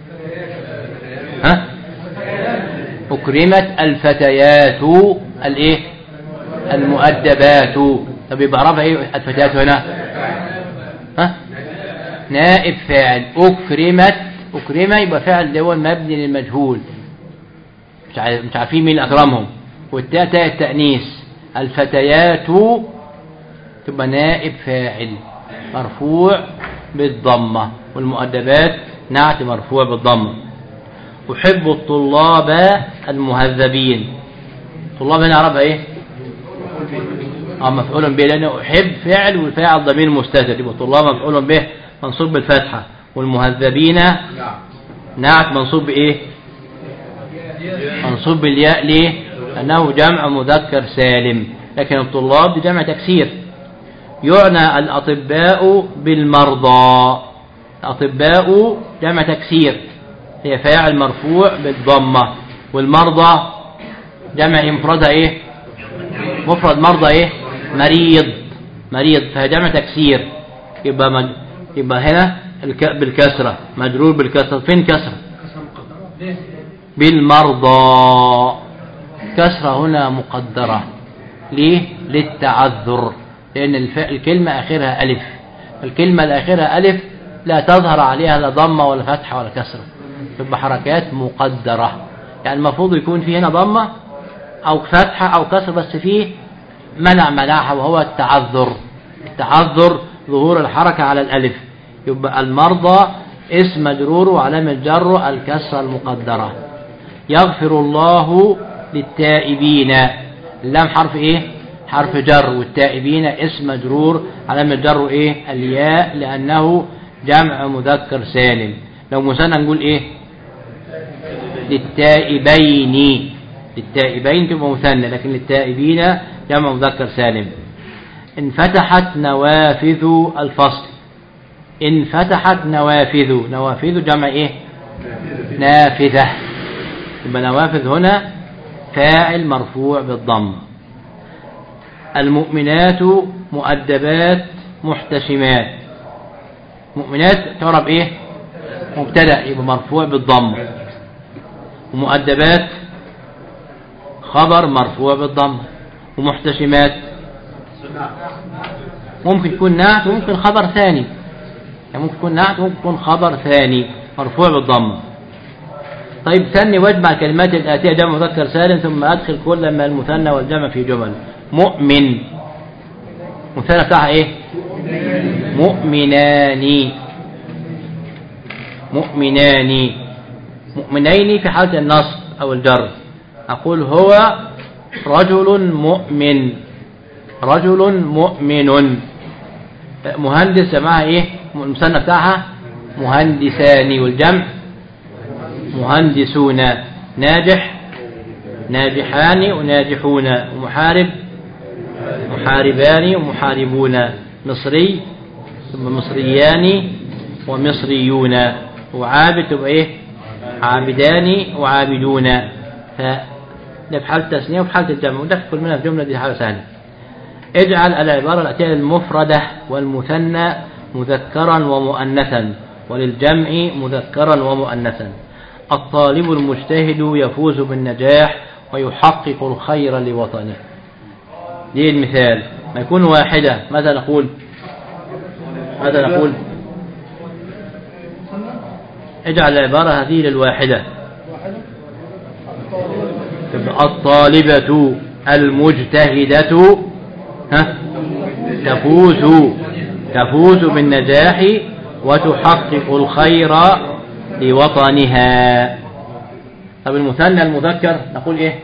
ها؟ أكرمت الفتيات الإيه؟ المؤدبات. طب يبقى عرفها إيه الفتيات هنا؟ ها؟ نائب فاعل. أكرمت. أكرم يبقى فاعل ده هو مبني للمجهول، مش مش عارفين مين أكرمهم. والتاء تاء التأنيث. الفتيات تبقى نائب فاعل مرفوع بالضمة، والمؤدبات نعت مرفوع بالضمة. أحب الطلاب المهذبين. الطلاب هنا عربها إيه؟ اه مفعول به، لأنه أحب فعل والفاعل ضمير مستتر، يبقى الطلاب مفعول به منصوب بالفتحة، والمهذبين نعت منصوب بإيه؟ منصوب بالياء. ليه؟ أنه جمع مذكر سالم، لكن الطلاب جمع تكسير. يعنى الأطباء بالمرضى. الأطباء جمع تكسير، هي فاعل مرفوع بالضمة، والمرضى جمع مفردها إيه؟ مفرد مرضى إيه؟ مريض. مريض فهي جمع تكسير، يبقى مج... يبقى هنا الك... بالكسرة، مجرور بالكسرة. فين كسرة؟ بالمرضى. كسرة هنا مقدرة. ليه؟ للتعذر، لأن الف... الكلمة آخرها ألف. الكلمة الآخرها ألف لا تظهر عليها لا ضمة ولا فتحة ولا كسرة، تبقى حركات مقدرة. يعني المفروض يكون فيه هنا ضمة أو فتحة أو كسرة، بس فيه منع منعها وهو التعذر. التعذر ظهور الحركة على الألف. يبقى المرضى اسم مجرور وعلامة جره الكسرة المقدرة. يغفر الله للتائبين. اللام حرف ايه؟ حرف جر، والتائبين اسم مجرور علامة جره ايه؟ الياء، لأنه جمع مذكر سالم. لو مثنى نقول ايه؟ للتائبين. للتائبين تبقى مثنى، لكن للتائبين جمع مذكر سالم. انفتحت نوافذ الفصل. انفتحت نوافذ. نوافذ جمع ايه؟ نافذة. يبقى نوافذ هنا فاعل مرفوع بالضم. المؤمنات مؤدبات محتشمات. مؤمنات تعرب ايه؟ مبتدأ، يبقى مرفوع بالضم. ومؤدبات خبر مرفوع بالضم. ومحتشمات ممكن يكون نعت وممكن خبر ثاني، يعني ممكن يكون نعت وممكن يكون خبر ثاني مرفوع بالضم. طيب ثني واجمع الكلمات الآتية جمع مذكر سالم، ثم أدخل كل ما المثنى والجمع في جمل. مؤمن مثنى بتاعها ايه؟ مؤمنان. مؤمنان. مؤمنين في حالة النصب أو الجر. أقول هو رجل مؤمن. رجل مؤمن. مهندس جمعها ايه؟ المثنى بتاعها مهندسان، والجمع مهندسون. ناجح ناجحان وناجحون. ومحارب محاربان ومحاربون. مصري ثم مصريان ومصريون. وعابد تبقى ايه؟ عابدان وعابدون. فده في حالة التثنية وفي حالة الجمع، وده كل منها في جملة، دي حالة ثانية. اجعل العبارة الأتية المفردة والمثنى مذكرا ومؤنثا وللجمع مذكرا ومؤنثا. الطالب المجتهد يفوز بالنجاح ويحقق الخير لوطنه. دي المثال. ما يكون واحدة ماذا نقول؟ ماذا نقول؟ اجعل العبارة هذه للواحدة. الطالبة المجتهدة ها تفوز تفوز بالنجاح وتحقق الخير لوطنها. طب المثنى المذكر نقول ايه؟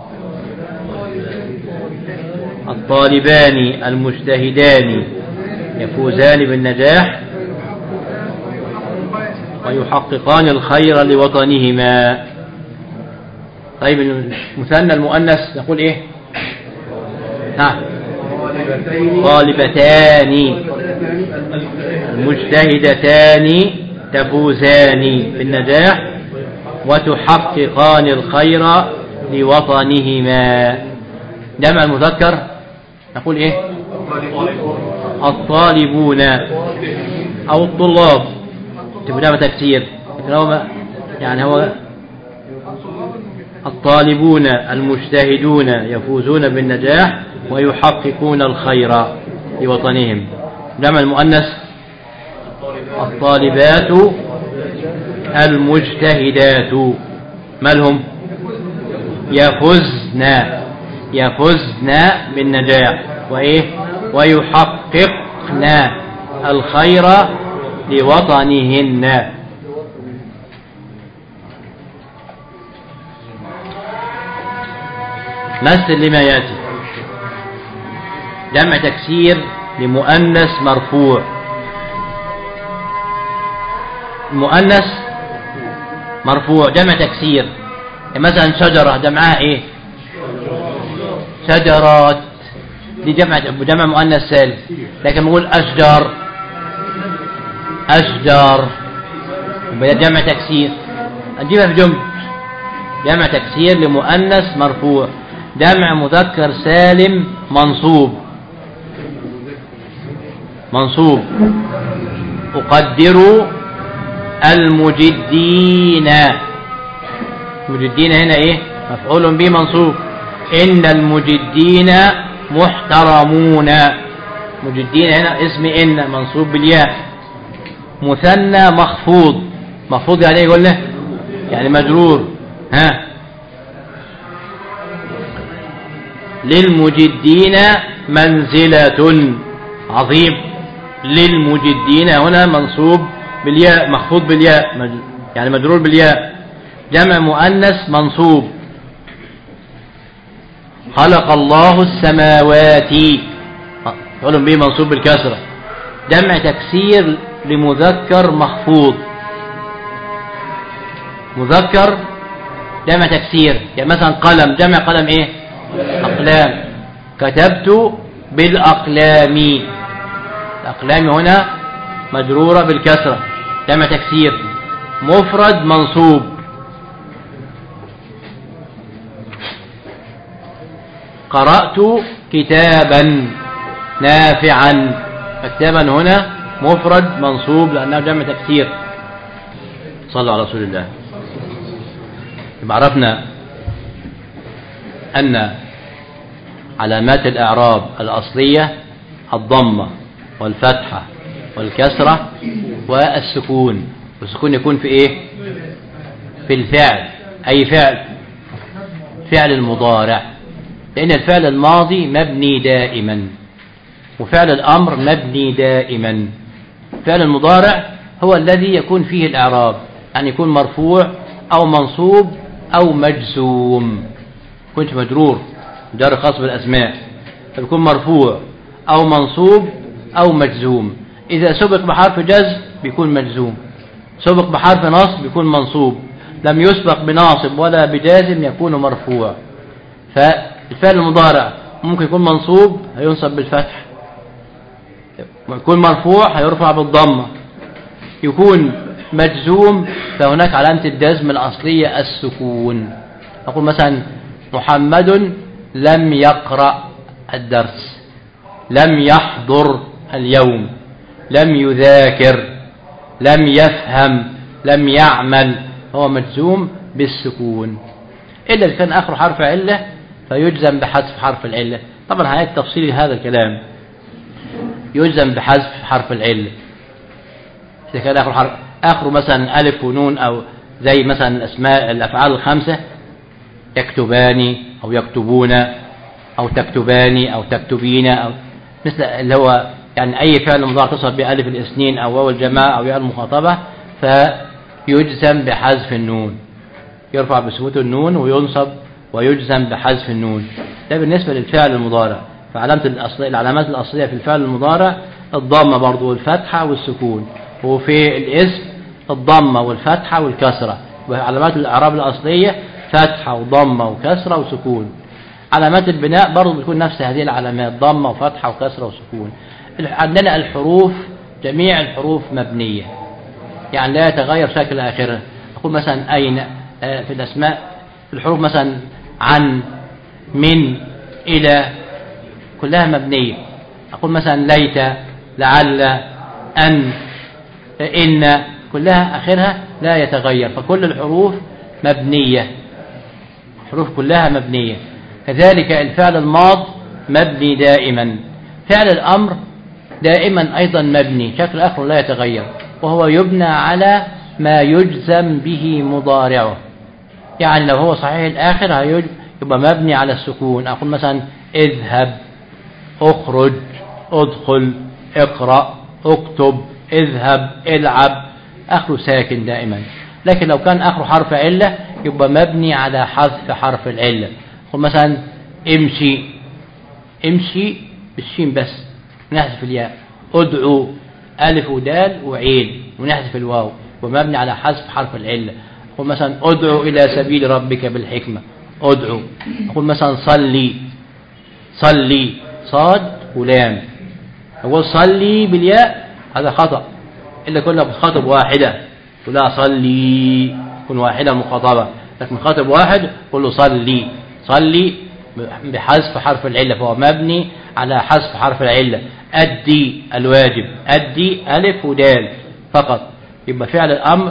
الطالبان المجتهدان يفوزان بالنجاح ويحققان الخير لوطنهما. طيب المثنى المؤنث نقول ايه؟ ها طالبتان المجتهدتان تفوزان بالنجاح وتحققان الخير لوطنهما. جمع المذكر نقول ايه؟ الطالبون او الطلاب تبدأ تكسير يعني هو الطالبون المجتهدون يفوزون بالنجاح ويحققون الخير لوطنهم. جمع المؤنث الطالبات المجتهدات ما لهم؟ يفوزن يفوزن بالنجاح وإيه؟ ويحققن الخير لوطنهن. مثل لما يأتي. جمع تكسير لمؤنث مرفوع. مؤنث مرفوع جمع تكسير مثلا شجرة جمعها ايه؟ شجرات. دي جمع جمع مؤنث سالم. لكن نقول أشجار أشجار جمع تكسير نجيبها في جملة. جمع تكسير لمؤنث مرفوع. جمع مذكر سالم منصوب منصوب أقدر المجدين. المجدين هنا ايه؟ مفعول به منصوب. إن المجدين محترمون. مجدين هنا اسم إن منصوب بالياء. مثنى مخفوض. مخفوض يعني ايه قلنا؟ يعني مجرور. ها للمجدين منزلة. عظيم. للمجدين هنا منصوب بالياء مخفوض بالياء يعني مجرور بالياء. جمع مؤنث منصوب. خلق الله السماوات مفعول به منصوب بالكسرة. جمع تكسير لمذكر مخفوض. مذكر جمع تكسير يعني مثلا قلم. جمع قلم ايه؟ أقلام. كتبت بالأقلام. الأقلام هنا مجرورة بالكسرة جمع تكسير. مفرد منصوب. قرأت كتابا نافعا. كتابا هنا مفرد منصوب لأنه جمع تكسير. صلوا على رسول الله. عرفنا أن علامات الإعراب الأصلية الضمة والفتحة والكسرة والسكون. والسكون يكون في إيه؟ في الفعل. أي فعل؟ فعل المضارع. لأن الفعل الماضي مبني دائما وفعل الأمر مبني دائما. فعل المضارع هو الذي يكون فيه الإعراب يعني يكون مرفوع أو منصوب أو مجزوم. كنت مجرور جار خاص بالأسماء فيكون مرفوع أو منصوب أو مجزوم. إذا سبق بحرف جزم بيكون مجزوم. سبق بحرف نصب بيكون منصوب. لم يسبق بناصب ولا بجازم يكون مرفوع. فالفعل المضارع ممكن يكون منصوب هينصب بالفتح. يكون مرفوع هيرفع بالضمة. يكون مجزوم فهناك علامة الجزم الأصلية السكون. أقول مثلا محمد لم يقرأ الدرس. لم يحضر اليوم، لم يذاكر، لم يفهم، لم يعمل، هو مجزوم بالسكون. إلا إذا كان آخر حرف علة فيجزم بحذف حرف العلة. طبعا هيئة تفصيل هذا الكلام، يجزم بحذف حرف العلة إذا كان آخر حرف آخره مثلا ألف ونون، أو زي مثلا الأسماء الأفعال الخمسة يكتبان أو يكتبون أو تكتبان أو تكتبين، أو مثل اللي هو يعني أي فعل مضارع تصل بألف الاثنين أو واو الجماعة أو ياء المخاطبة فيجزم بحذف النون، يرفع بثبوت النون وينصب ويجزم بحذف النون. ده بالنسبة للفعل المضارع. فعلامة الأصلية العلامات الأصلية في الفعل المضارع الضمة برضو والفتحة والسكون، وفي الاسم الضمة والفتحة والكسرة. وعلامات الإعراب الأصلية فتحة وضمة وكسرة وسكون. علامات البناء برضو بتكون نفس هذه العلامات، ضمة وفتحة وكسرة وسكون. عندنا الحروف جميع الحروف مبنية، يعني لا يتغير شكل آخرها. أقول مثلا أين في الأسماء الحروف مثلا عن، من، إلى، كلها مبنية. أقول مثلا ليت، لعل، أن، إن، كلها آخرها لا يتغير، فكل الحروف مبنية، الحروف كلها مبنية. كذلك الفعل الماض مبني دائما. فعل الأمر دائما أيضا مبني، شكل آخر لا يتغير، وهو يبنى على ما يجزم به مضارعه. يعني لو هو صحيح الآخر يبقى مبني على السكون. أقول مثلا اذهب، اخرج، ادخل، اقرأ، اكتب، اذهب، العب، آخره ساكن دائما. لكن لو كان آخره حرف علة يبقى مبني على حذف حرف العلة. أقول مثلا امشي، امشي بالشين بس ونحذف الياء. ادعو، ألف ودال وعين ونحذف الواو، ومبني على حذف حرف العلة. أقول مثلا ادعو إلى سبيل ربك بالحكمة، ادعو. أقول مثلا صلي، صلي، صاد ولام. أقول صلي بالياء هذا خطأ، إلا كنا بخاطب واحدة كلها صلي، كن واحدة مخاطبة، لكن خاطب واحد قل له صلي، صلي بحذف حرف العلة، فهو مبني على حذف حرف العلة. أدي الواجب، أدي ألف ودال فقط. يبقى فعل الأمر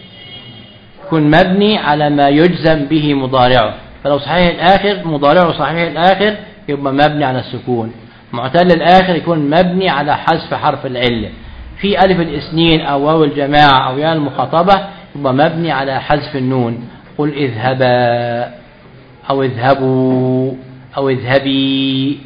يكون مبني على ما يجزم به مضارعه. فلو صحيح الآخر مضارعه صحيح الآخر يبقى مبني على السكون. معتل الآخر يكون مبني على حذف حرف العلة. في ألف الاثنين أو واو الجماعة أو ياء المخاطبة يبقى مبني على حذف النون. قل اذهبا أو اذهبوا أو اذهبي،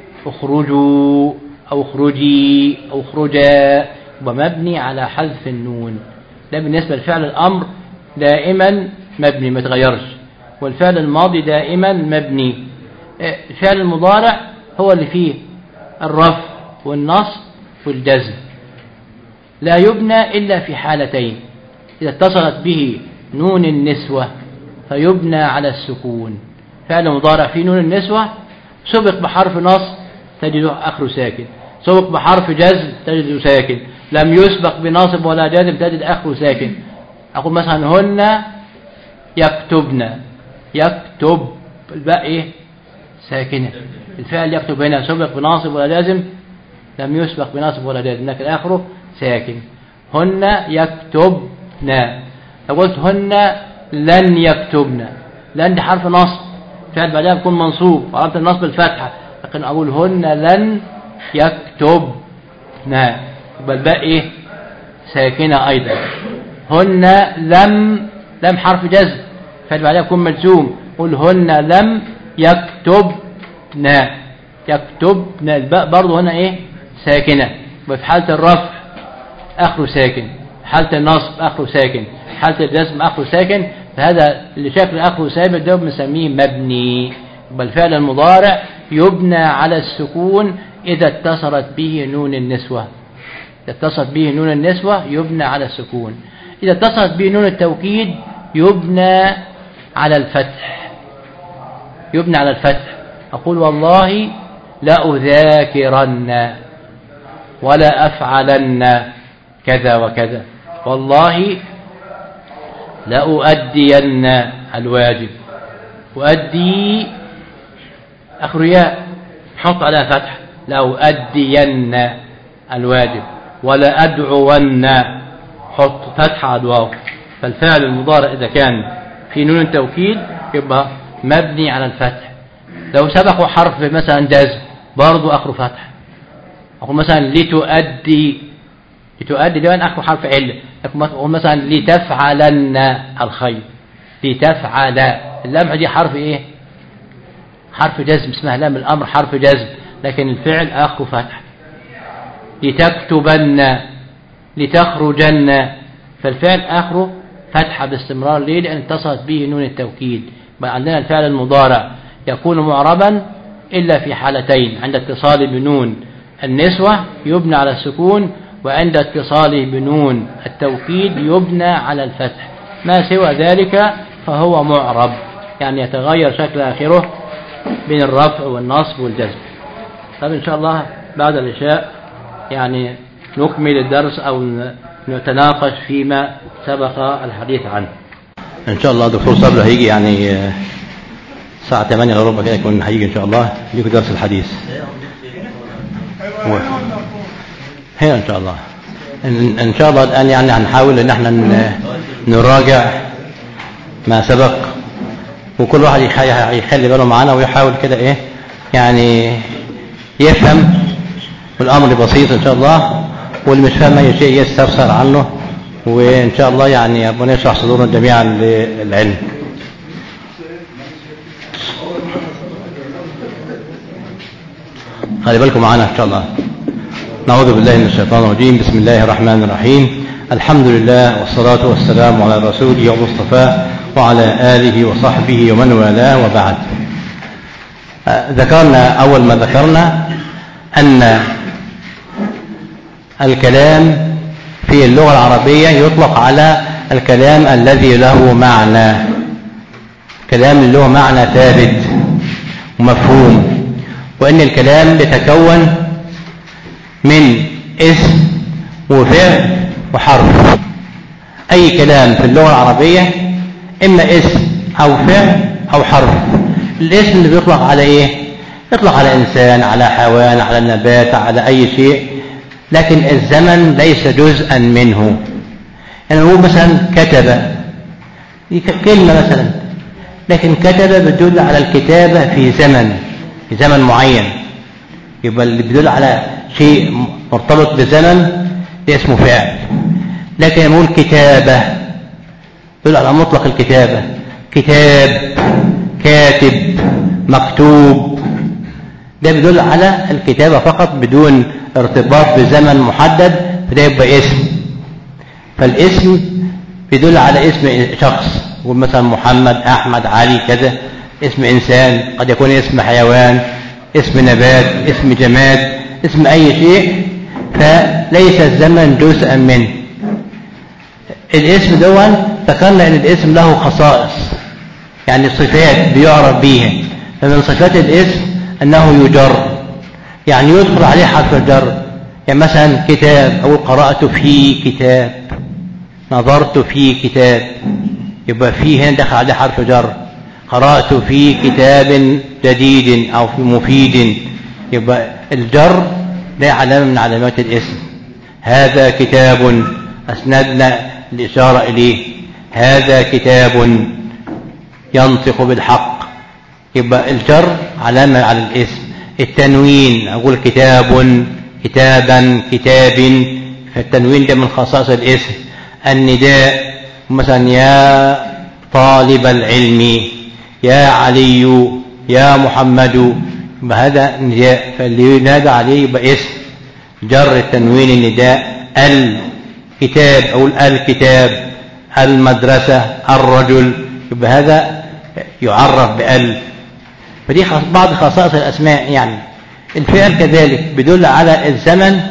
اخرجوا أو اخرجي أو اخرجا، يبقى مبني على حذف النون. ده بالنسبة لفعل الأمر دائما مبني ما يتغيرش، والفعل الماضي دائما مبني. الفعل المضارع هو اللي فيه الرفع والنصب والجزم، لا يبنى إلا في حالتين: إذا اتصلت به نون النسوة فيبنى على السكون. فعل مضارع فيه نون النسوة سبق بحرف نصب تجده آخره ساكن، سبق بحرف جزم تجده ساكن، لم يسبق بناصب ولا جازم تجد آخره ساكن. أقول مثلا هن يكتبن، يكتب، الباء إيه؟ ساكنة. الفعل يكتب هنا سبق بناصب ولا جازم؟ لم يسبق بناصب ولا جازم، لكن آخره ساكن. هن يكتبن. لو قلت هن لن يكتبن، لن دي حرف نصب، فعل بعدها بيكون منصوب وعلامة النصب الفتحة، لكن أقول هن لن يكتبن يبقى الباء إيه؟ ساكنة أيضا. هن لم، لم حرف جزم، فعل بعدها بيكون مجزوم، قل هن لم يكتبن، يكتبن، الباء برضه هنا إيه؟ ساكنة. يبقى في حالة الرفع آخره ساكن، حالة النصب آخره ساكن، حالة الجزم آخره ساكن، فهذا اللي شكل آخره ثابت ده بنسميه مبني. يبقى الفعل المضارع يبنى على السكون إذا اتصلت به نون النسوة. إذا اتصلت به نون النسوة يبنى على السكون. إذا اتصلت به نون التوكيد يبنى على الفتح، يبنى على الفتح. أقول والله لأذاكرن ولا أفعلن كذا وكذا، والله لأؤدين الواجب، أؤدي آخر ياء حط عليها فتح، لأؤدين الواجب، ولا أدعون حط فتحة على الواو. فالفعل المضارع إذا كان في نون التوكيد يبقى مبني على الفتح. لو سبقوا حرف مثلا جزم برضو آخره فتح. أقول مثلا لتؤدي، لتؤدي ده آخره حرف علة. أقول مثلا لتفعلن الخير، لتفعل. اللام دي حرف إيه؟ حرف جزم، اسمها لام الأمر حرف جزم، لكن الفعل آخره فتح. لتكتبن، لتخرجن، فالفعل آخره فتحة باستمرار. ليه؟ لأن اتصلت به نون التوكيد. بقى عندنا الفعل المضارع يكون معربا إلا في حالتين: عند اتصاله بنون النسوة يبنى على السكون، وعند اتصاله بنون التوكيد يبنى على الفتح. ما سوى ذلك فهو معرب، يعني يتغير شكل آخره بين الرفع والنصب والجزم. طب إن شاء الله بعد العشاء يعني نكمل الدرس أو نتناقش فيما سبق الحديث عنه. إن شاء الله دكتور صبري هيجي يعني الساعة ثمانية إلا ربع كده يكون هيجي إن شاء الله يجي درس الحديث هنا إن شاء الله. إن شاء الله الآن يعني هنحاول إن احنا نراجع ما سبق، وكل واحد يخلي باله معانا ويحاول كده إيه يعني يفهم، والأمر بسيط إن شاء الله، واللي مش فاهم أي شيء يستفسر عنه، وإن شاء الله يعني ربنا يشرح صدورنا جميعا للعلم. خلي بالكم معنا إن شاء الله. نعوذ بالله من الشيطان الرجيم. بسم الله الرحمن الرحيم. الحمد لله والصلاة والسلام على رسوله ومصطفاه وعلى آله وصحبه ومن والاه، وبعد. ذكرنا أول ما ذكرنا أن الكلام في اللغة العربية يطلق على الكلام الذي له معنى، كلام له معنى ثابت ومفهوم، وأن الكلام يتكون من اسم وفعل وحرف. أي كلام في اللغة العربية إما اسم أو فعل أو حرف. الاسم اللي بيطلق على إيه؟ يطلق على إنسان، على حيوان، على نبات، على أي شيء، لكن الزمن ليس جزءا منه. يعني نقول مثلا كتب، كلمة مثلا، لكن كتب بتدل على الكتابة في زمن، في زمن معين، يبقى اللي بيدل على شيء مرتبط بزمن ده اسمه فعل. لكن نقول كتابة يدل على مطلق الكتابة، كتاب، كاتب، مكتوب، ده بيدل على الكتابة فقط بدون ارتباط بزمن محدد، فده يبقى اسم. فالاسم بيدل على اسم شخص، يقول مثلا محمد، أحمد، علي، كذا. اسم إنسان قد يكون اسم حيوان، اسم نبات، اسم جماد، اسم أي شيء، فليس الزمن جزءا منه. الاسم دون ذكرنا أن الاسم له خصائص، يعني صفات بيعرف بيها. فمن صفات الاسم أنه يجر، يعني يدخل عليه حرف الجر. يعني مثلا كتاب، أو قرأت في كتاب، نظرت في كتاب، يبقى فيه هنا دخل عليه حرف جر. قرأت في كتاب جديد أو في مفيد، يبقى الجر ده علامة من علامات الاسم. هذا كتاب أسندنا الإشارة إليه، هذا كتاب ينطق بالحق، يبقى الجر علامة على الاسم. التنوين، أقول كتاب، كتابا، كتاب، فالتنوين ده من خصائص الاسم. النداء مثلا يا طالب العلم، يا علي، يا محمد، هذا نداء، فاللي ينادى عليه يبقى اسم. جر التنوين النداء. الكتاب أو الكتاب، المدرسة، الرجل، يبقى هذا يعرف بال. فدي بعض خصائص الأسماء. يعني الفعل كذلك بيدل على الزمن،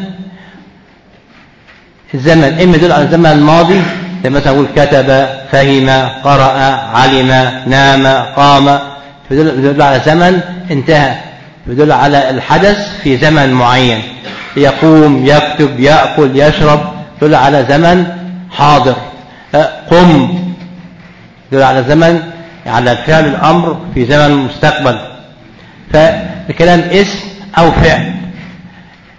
الزمن إما يدل على الزمن الماضي، مثلا أقول كتب، فهم، قرأ، علم، نام، قام، يدل على زمن انتهى، يدل على الحدث في زمن معين. يقوم، يكتب، يأكل، يشرب، يدل على زمن حاضر. قم يدل على زمن، على فعل الأمر في زمن مستقبل. فالكلام اسم أو فعل،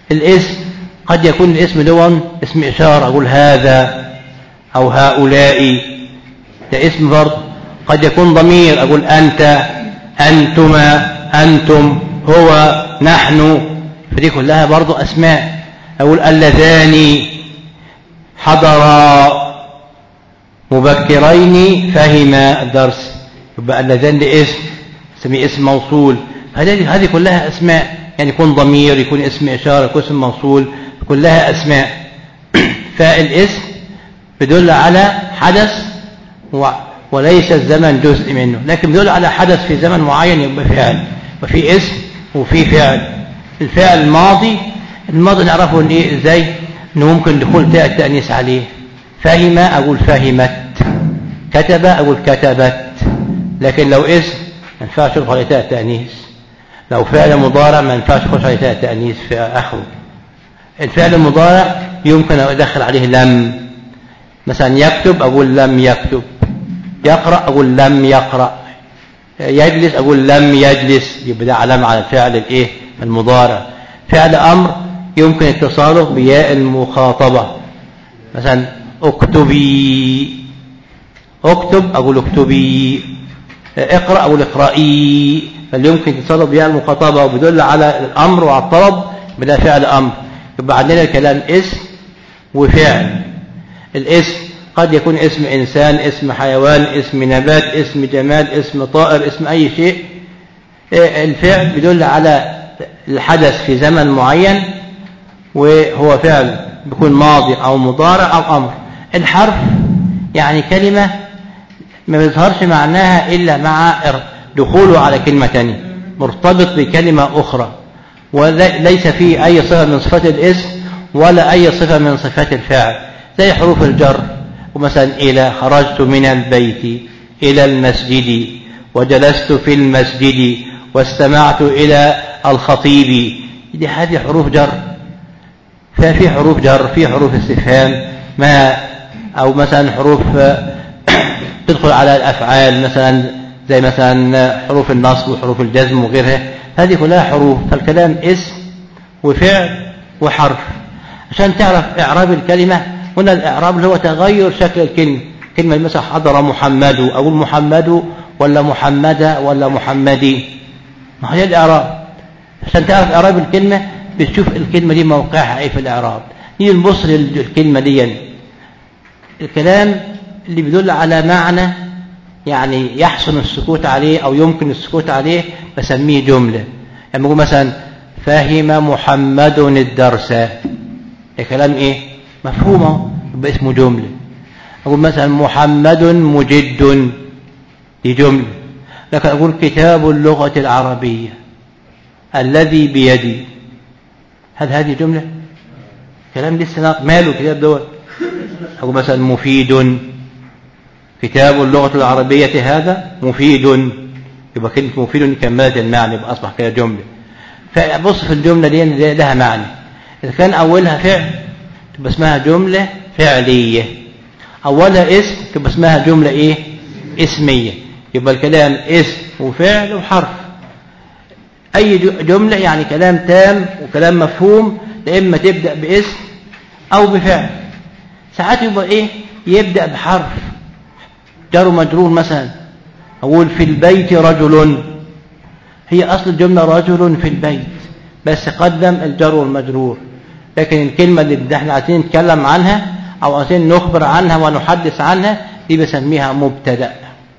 الاسم قد يكون الاسم دون اسم إشارة، أقول هذا أو هؤلاء، ده اسم برضه. قد يكون ضمير، أقول أنت، أنتما، أنتم، هو، نحن، فدي كلها برضه أسماء. أقول اللذان حضرا مبكرين فهما الدرس، يبقى اللذان ده اسم، سمي اسم موصول. هذه هذه كلها أسماء، يعني يكون ضمير، يكون اسم إشارة، يكون اسم موصول، كلها أسماء. فالاسم يدل على حدث وليس الزمن جزء منه، لكن يدل على حدث في زمن معين يبقى فعل، وفي اسم وفي فعل. الفعل الماضي، الماضي نعرفه ايه ازاي؟ انه ممكن دخول تاء التأنيث عليه. فهم اقول فهمت، كتب اقول كتبت. لكن لو اسم ما ينفعش يدخل عليه تاء التأنيث، لو فعل مضارع ما ينفعش يخش عليه تاء التأنيث في اخره. الفعل المضارع يمكن ادخل عليه لم، مثلا يكتب اقول لم يكتب، يقرأ اقول لم يقرأ، يجلس اقول لم يجلس، يبقى ده علامة على الفعل الايه المضارع. فعل امر يمكن اتصاله بياء المخاطبة، مثلا اكتبي، اكتب اقول اكتبي، اقرأ اقول اقرأي، فاللي يمكن اتصاله بياء المخاطبة وبيدل على الامر وعلى الطلب بدا فعل امر. يبقى عندنا الكلام اسم وفعل. الاسم قد يكون اسم إنسان، اسم حيوان، اسم نبات، اسم جماد، اسم طائر، اسم أي شيء. الفعل بيدل على الحدث في زمن معين، وهو فعل بيكون ماضي أو مضارع أو أمر. الحرف يعني كلمة ما بيظهرش معناها إلا مع دخوله على كلمة تانية، مرتبط بكلمة أخرى، وليس فيه أي صفة من صفات الاسم ولا أي صفة من صفات الفعل، زي حروف الجر. ومثلا إلى، خرجت من البيت إلى المسجد، وجلست في المسجد، واستمعت إلى الخطيب، دي هذه حروف جر. ففي حروف جر، في حروف استفهام، ما أو مثلا حروف تدخل على الأفعال، مثلا زي مثلا حروف النصب وحروف الجزم وغيرها، هذه كلها حروف. فالكلام اسم وفعل وحرف. عشان تعرف إعراب الكلمة، هنا الإعراب اللي هو تغير شكل الكلمة. كلمة مثلا حضر محمد، أقول محمد ولا محمد ولا محمدي، ما هي الإعراب. عشان تعرف إعراب الكلمة بتشوف الكلمة دي موقعها إيه في الإعراب. نيجي نبص للكلمة دي، الكلام اللي بيدل على معنى يعني يحسن السكوت عليه أو يمكن السكوت عليه بسميه جملة. لما أقول مثلا فهم محمد الدرس، الكلام إيه؟ مفهومه، يبقى اسمه جملة. أقول مثلا محمد مجد، دي جملة. لكن أقول كتاب اللغة العربية الذي بيدي، هل هذه جملة؟ كلام لسه ماله كتاب دول. أقول مثلا مفيد، كتاب اللغة العربية هذا مفيد، يبقى كلمة مفيد كملت المعنى، يبقى أصبح كده جملة. فبص في الجملة دي لها معنى. إذا كان أولها فعل تبقى اسمها جملة فعلية، أولها اسم تبقى اسمها جملة إيه؟ اسمية. يبقى الكلام اسم وفعل وحرف. أي جملة يعني كلام تام وكلام مفهوم، إما تبدأ باسم أو بفعل. ساعات يبقى إيه؟ يبدأ بحرف جر ومجرور. مثلا أقول في البيت رجل، هي أصل الجملة رجل في البيت، بس قدم الجر والمجرور. لكن الكلمة اللي احنا عايزين نتكلم عنها أو عايزين نخبر عنها ونحدث عنها دي بسميها مبتدأ.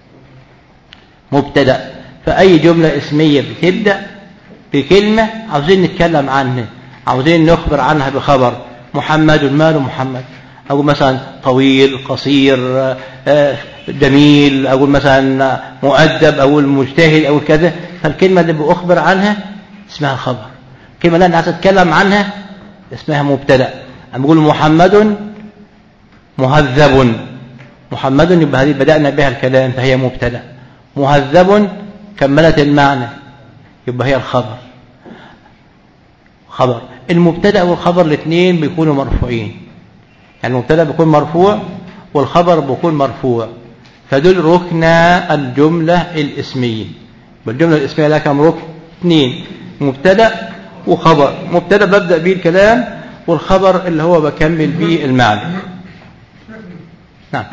مبتدأ. فأي جملة اسمية بتبدأ بكلمة عاوزين نتكلم عنها، عاوزين نخبر عنها بخبر. محمد، ماله محمد؟ أقول مثلا طويل، قصير، جميل، أقول مثلا مؤدب، أقول مجتهد، أقول كذا. فالكلمة اللي بأخبر عنها اسمها خبر. الكلمة اللي أنا عايز أتكلم عنها اسمها مبتدأ. أما أقول محمد مهذب، محمد يبقى هذه بدأنا بها الكلام فهي مبتدأ. مهذب كملت المعنى يبقى هي الخبر. خبر. المبتدأ والخبر الاثنين بيكونوا مرفوعين، يعني المبتدأ بيكون مرفوع والخبر بيكون مرفوع، فدول ركن الجملة الاسمية. والجملة الاسمية لها كم ركن؟ اثنين، مبتدأ وخبر. مبتدا ببدأ به الكلام، والخبر اللي هو بكمل به المعنى. نعم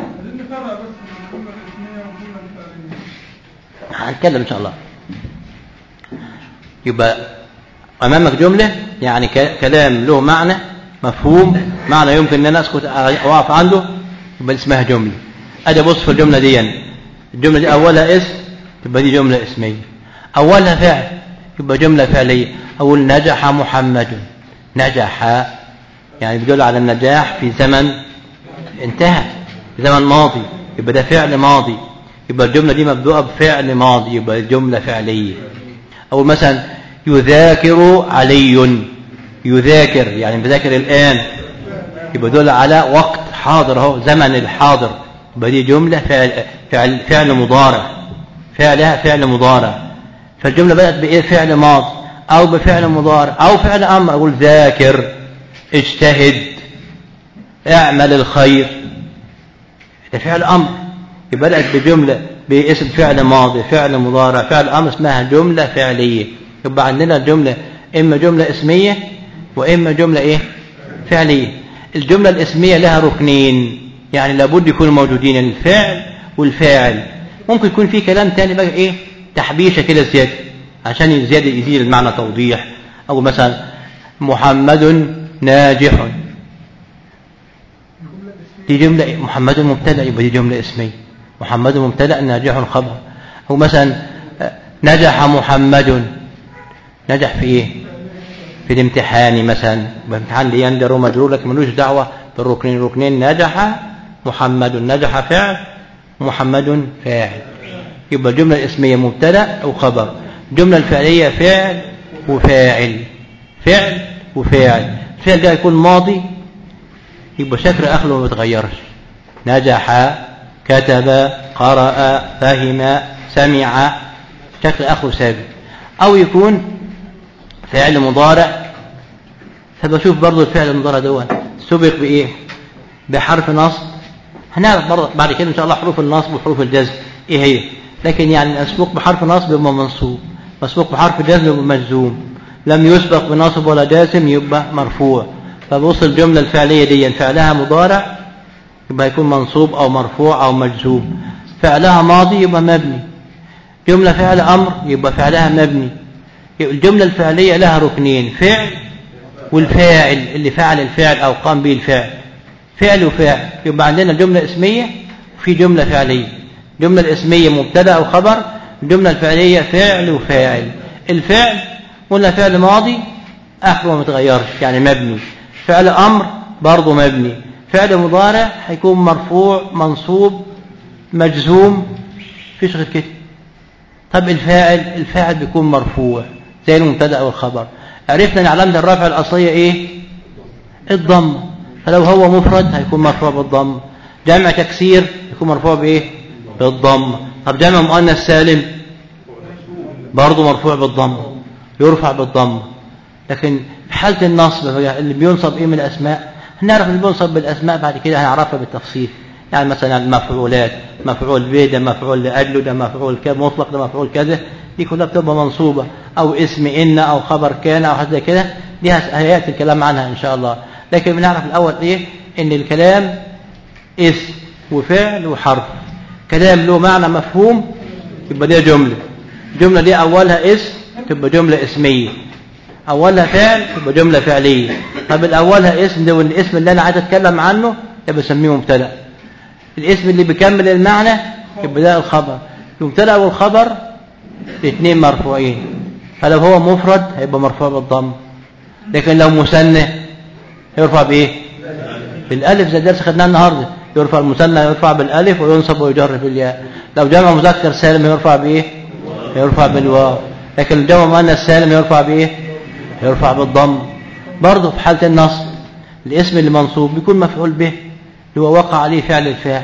هنتكلم إن شاء الله. يبقى أمامك جملة يعني كلام له معنى مفهوم، معنى يمكن أن أنا أسكت أو أقف عنده، يبقى اسمها جملة. أجي أبص في الجملة دي، الجملة دي أولها اسم، يبقى دي جملة اسمية. أولها فعل، يبقى جملة فعلية. أقول نجح محمد، نجح يعني بيدل على النجاح في زمن انتهى، في زمن ماضي، يبقى ده فعل ماضي، يبقى الجملة دي مبدوءة بفعل ماضي، يبقى الجملة فعلية. أو مثلا يذاكر علي، يذاكر يعني بذاكر الآن، يبقى دل على وقت حاضر اهو، زمن الحاضر، يبقى دي جملة فعل, فعل, فعل مضارع، فعلها فعل مضارع. فالجملة بدأت بإيه؟ فعل ماضي أو بفعل مضارع أو فعل أمر. أقول ذاكر، اجتهد، اعمل الخير، ده فعل أمر، يبقى بدأت بجملة باسم فعل ماضي، فعل مضارع، فعل أمر، اسمها جملة فعلية. يبقى عندنا الجملة إما جملة اسمية وإما جملة إيه؟ فعلية. الجملة الاسمية لها ركنين، يعني لابد يكونوا موجودين الفعل والفاعل. ممكن يكون في كلام تاني بقى إيه؟ تحبيشة كده زيادة عشان زيادة يزيد المعنى توضيح. أو مثلا محمد ناجح، دي جملة محمد مبتدأ، يبقى دي جملة اسمية، محمد مبتدأ ناجح خبر. أو مثلا نجح محمد، نجح في إيه؟ في الامتحان مثلا، الامتحان دي يندر ومجرور لك ملوش دعوة بالركنين. الركنين نجح محمد، نجح فعل، محمد فاعل، يبقى الجملة الاسمية مبتدأ أو خبر. الجملة الفعلية فعل وفاعل، فعل وفاعل. الفعل ده يكون ماضي، يبقى شكل آخره ما بيتغيرش، نجح، كتب، قرأ، فهم، سمع، شكل آخره ثابت. أو يكون فعل مضارع، فبشوف برضو الفعل المضارع ده سبق بإيه؟ بحرف نصب. هنعرف برضو بعد كده إن شاء الله حروف النصب وحروف الجزم إيه هي، لكن يعني مسبوق بحرف نصب يبقى منصوب، مسبوق بحرف جزم يبقى مجزوم، لم يسبق بنصب ولا جازم يبقى مرفوع. فبص الجملة الفعلية دي فعلها مضارع يبقى يكون منصوب أو مرفوع أو مجزوم، فعلها ماضي يبقى مبني، جملة فعل أمر يبقى فعلها مبني. الجملة الفعلية لها ركنين، فعل والفاعل اللي فعل الفعل أو قام به الفعل، فعل وفاعل. يبقى عندنا جملة اسمية وفي جملة فعلية. الجملة الاسمية مبتدأ أو خبر، الجملة الفعلية فعل وفاعل. الفعل قلنا فعل ماضي آخره ما متغيرش يعني مبني، فعل أمر برضه مبني، فعل مضارع هيكون مرفوع منصوب مجزوم، فيش غير كده. طب الفاعل، الفاعل بيكون مرفوع زي المبتدأ أو الخبر. عرفنا ان علامة الرفع الأصلية ايه؟ الضم. فلو هو مفرد هيكون مرفوع بالضم، جمع تكسير يكون مرفوع بايه؟ بالضم. طب جمع مؤنث سالم برضه مرفوع بالضم، يرفع بالضم. لكن في حالة النصب اللي بينصب ايه من الأسماء، هنعرف اللي بينصب بالأسماء بعد كده هنعرفها بالتفصيل. يعني مثلا المفعولات، مفعول به ده مفعول لأجله، ده مفعول كذا مطلق، ده مفعول كذا، دي كلها بتبقى منصوبة. أو اسم إن أو خبر كان أو حاجة كده، دي هيأتي الكلام عنها إن شاء الله. لكن بنعرف الأول إيه؟ إن الكلام اسم وفعل وحرف، كلام له معنى مفهوم يبقى دي جملة، الجملة دي أولها اسم تبقى جملة اسمية، أولها فعل تبقى جملة فعلية. طب الأولها اسم ده، والاسم اللي أنا عايز أتكلم عنه يبقى بسميه مبتدأ. الاسم اللي بيكمل المعنى يبقى ده الخبر. المبتدأ والخبر الاثنين مرفوعين، فلو هو مفرد هيبقى مرفوع بالضم، لكن لو مثنى يرفع بايه؟ بالالف، زي الدرس خدناه النهارده، يرفع المثنى يرفع بالالف وينصب ويجر بالياء. لو جمع مذكر سالم يرفع بايه؟ يرفع بالواو. لكن الجمع مؤنث سالم يرفع بايه؟ يرفع بالضم. برضه في حاله النصب الاسم اللي منصوب بيكون مفعول به اللي هو وقع عليه فعل الفاعل.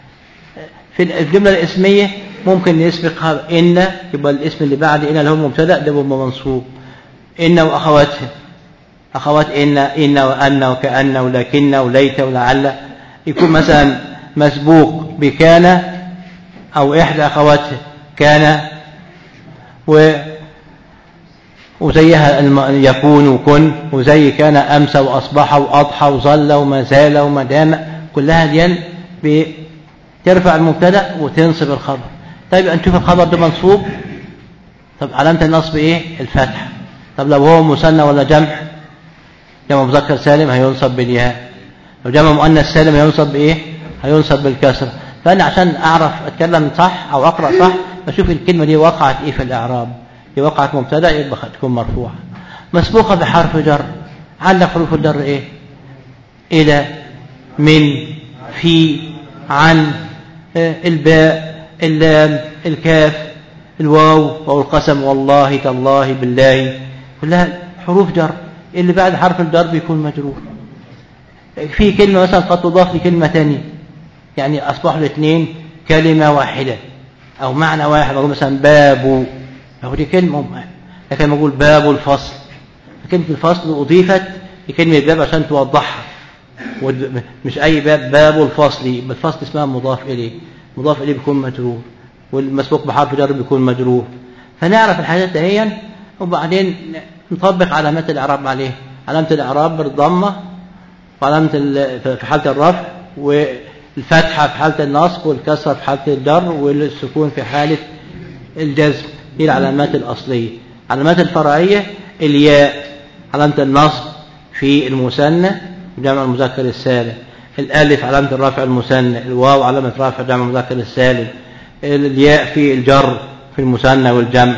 في الجمله الاسميه ممكن يسبقها إن، يبقى الاسم اللي بعد إن اللي هو مبتدأ ده يبقى منصوب. إن وأخواتها، أخوات إن، إن وأن وكأن ولكن وليت ولعل، يكون مثلا مسبوق بكان أو إحدى أخواتها كان و وزيها يكون وكن، وزي كان أمسى وأصبح وأضحى وظل وما زال وما دام، كلها ديان بترفع المبتدأ وتنصب الخبر. طيب نشوف الخبر ده منصوب، طب علامة النصب إيه؟ الفتحة. طب لو هو مثنى ولا جمع؟ جمع مذكر سالم هينصب بالياء، لو جمع مؤنث سالم هينصب بإيه؟ هينصب بالكسرة. فأنا عشان أعرف أتكلم صح أو أقرأ صح بشوف الكلمة دي وقعت إيه في الإعراب. دي وقعت مبتدأ يبقى تكون مرفوعة، مسبوقة بحرف جر. عندك حروف الجر إيه؟ إلى، من، في، عن، الباء، اللام، الكاف، الواو، واو القسم، والله تالله بالله، كلها حروف جر. اللي بعد حرف الجر بيكون مجرور. في كلمة مثلا قد تضاف لكلمة تانية، يعني أصبح الاثنين كلمة واحدة أو معنى واحد. أقول مثلا باب، أو دي كلمة، لكن أقول باب الفصل، كلمة الفصل أضيفت لكلمة باب عشان توضحها، مش أي باب، باب الفصل. بالفصل اسمها مضاف إليه، مضاف إليه بيكون مجرور، والمسبوق بحرف جر بيكون مجرور. فنعرف الحاجات دهيا، وبعدين نطبق علامات الإعراب عليه. علامة الإعراب بالضمة، وعلامة في حالة الرفع، والفتحة في حالة النصب، والكسرة في حالة الجر، والسكون في حالة الجزم. دي العلامات الأصلية. علامات الفرعية الياء علامة النصب في المثنى جمع المذكر السالم، الألف علامة الرفع المثنى، الواو علامة رفع جمع المذكر السالم، الياء في الجر في المثنى والجمع،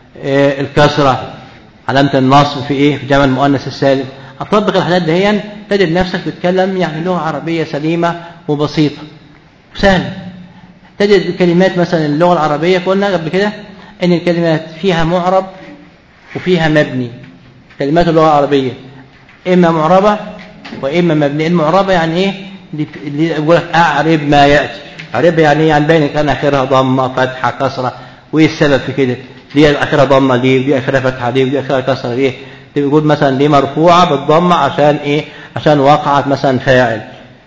الكسرة علامة النصب في إيه؟ في جمع المؤنث السالم. أطبق الحاجات دهيا تجد نفسك تتكلم يعني لغة عربية سليمة وبسيطة وسهلة. تجد الكلمات مثلا اللغة العربية قلنا قبل كده إن الكلمات فيها معرب وفيها مبني. كلمات اللغة العربية إما معربة وإما مبني. المعربة يعني إيه؟ اللي يقول لك أعرب ما يأتي. أعرب يعني إيه؟ يعني بين كان آخرها ضمة فتحة كسرة، وإيه السبب في كده؟ دي آخرها ضمة ليه؟ ودي آخرها فتحة ليه؟ ودي آخرها كسرة ليه؟ يقول مثلا دي مرفوعة بالضمة عشان إيه؟ عشان وقعت مثلا فاعل،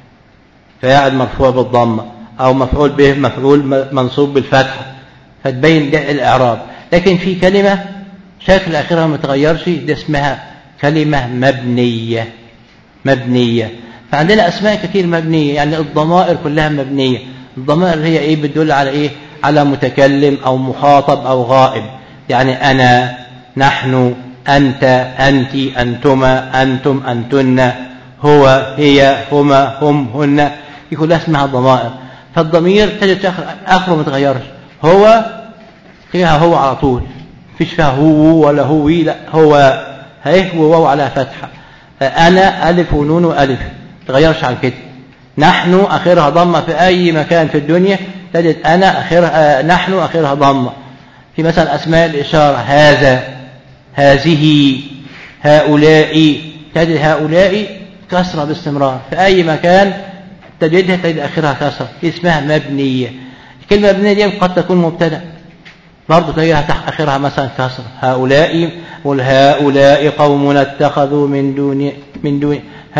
فاعل مرفوع بالضمة، أو مفعول به مفعول منصوب بالفتحة، فتبين ده الإعراب. لكن في كلمة شكل آخرها ما تغيرش، دي اسمها كلمة مبنية. مبنية. فعندنا أسماء كثير مبنية، يعني الضمائر كلها مبنية. الضمائر هي إيه؟ بتدل على إيه؟ على متكلم أو مخاطب أو غائب. يعني أنا، نحن، أنت، أنت، أنتما، أنتم، أنتن، هو، هي، هما، هم، هن، دي كلها اسمها ضمائر. فالضمير تجد آخره ما تغيرش، هو فيها هو على طول، فيش فيها هو ولا هوي، لا هو، هيه وواو على فتحة. أنا ألف ونون وألف تغيرش عن كده. نحن آخرها ضمة في أي مكان في الدنيا تجد أنا آخرها، نحن آخرها ضمة. في مثلا أسماء الإشارة هذا، هذه، هؤلاء، تجد هؤلاء كسرة باستمرار في أي مكان تجدها، تجد آخرها كسرة، اسمها مبنية. الكلمة مبنية دي قد تكون مبتدأ برضو تلاقيها تحت آخرها مثلا كسرة. هؤلاء، قل هؤلاء قوم اتخذوا من دون من دون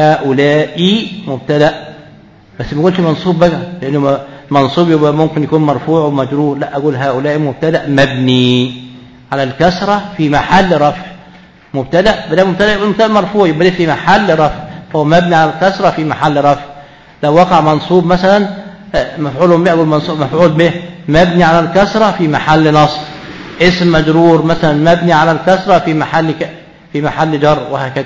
هؤلاء مبتدأ، بس ما اقولش منصوب بقى، لأنه منصوب يبقى ممكن يكون مرفوع ومجرور، لا أقول هؤلاء مبتدأ مبني على الكسرة في محل رفع. مبتدأ بدأ مبتدأ يبقى مبتدأ مرفوع، يبقى في محل رفع، فهو مبني على الكسرة في محل رفع. لو وقع منصوب مثلا مفعول به، أقول منصوب مفعول به مبني على الكسرة في محل نصب. اسم مجرور مثلا مبني على الكسرة في محل ك... في محل جر، وهكذا.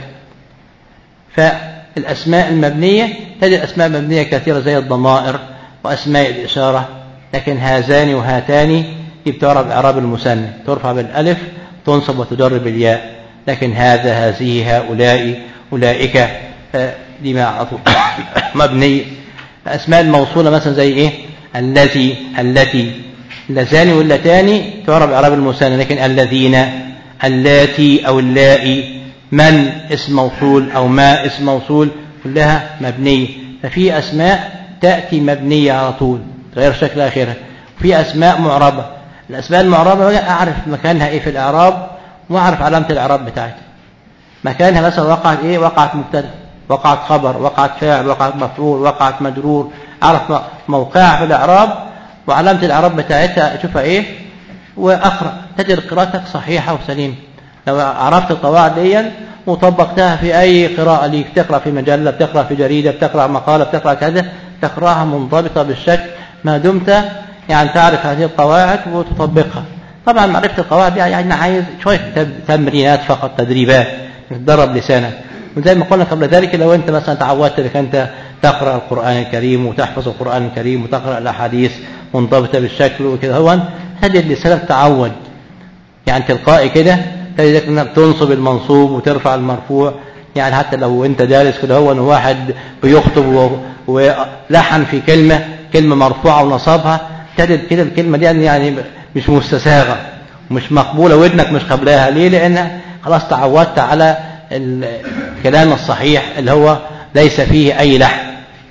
فالأسماء المبنية تجد أسماء مبنية كثيرة زي الضمائر وأسماء الإشارة. لكن هذان وهاتان بتعرب إعراب المثنى، ترفع بالألف تنصب وتجر بالياء. لكن هذا، هذه، هؤلاء، أولئك دي ما مبنية. أسماء الموصولة مثلا زي إيه؟ الذي، التي، اللذان واللتان تعرب إعراب المثنى. لكن الذين، اللاتي أو اللائي، من اسم موصول أو ما اسم موصول كلها مبنية. ففي أسماء تأتي مبنية على طول غير شكل آخرها، وفي أسماء معربة. الأسماء المعربة أعرف مكانها إيه في الإعراب، وأعرف علامة الإعراب بتاعتها. مكانها مثلا وقعت إيه؟ وقعت مبتدأ، وقعت خبر، وقعت فاعل، وقعت مفعول، وقعت مجرور. أعرف موقعها في الإعراب وعلامة الإعراب بتاعتها أشوفها إيه، وأقرأ تجد قراءتك صحيحة وسليمة. لو عرفت القواعد دي وطبقتها في أي قراءة ليك، تقرأ في مجلة، بتقرأ في جريدة، بتقرأ مقالة، بتقرأ كذا، تقرأها منضبطة بالشكل ما دمت يعني تعرف هذه القواعد وتطبقها. طبعا معرفة القواعد يعني عايز شوية تمرينات فقط، تدريبات، تدرب لسانك. وزي ما قلنا قبل ذلك، لو أنت مثلا تعودت أنك أنت تقرأ القرآن الكريم وتحفظ القرآن الكريم وتقرأ الأحاديث منضبطة بالشكل وكذا، هو تجد لسانك تعود يعني تلقائي كده، تجد أنك تنصب المنصوب وترفع المرفوع. يعني حتى لو أنت جالس كده هو واحد بيخطب ولحن في كلمة كلمة مرفوعة ونصبها، تجد كده الكلمة دي يعني مش مستساغة ومش مقبولة، ودنك مش قبلها. ليه؟ لأن خلاص تعودت على الكلام الصحيح اللي هو ليس فيه أي لحن.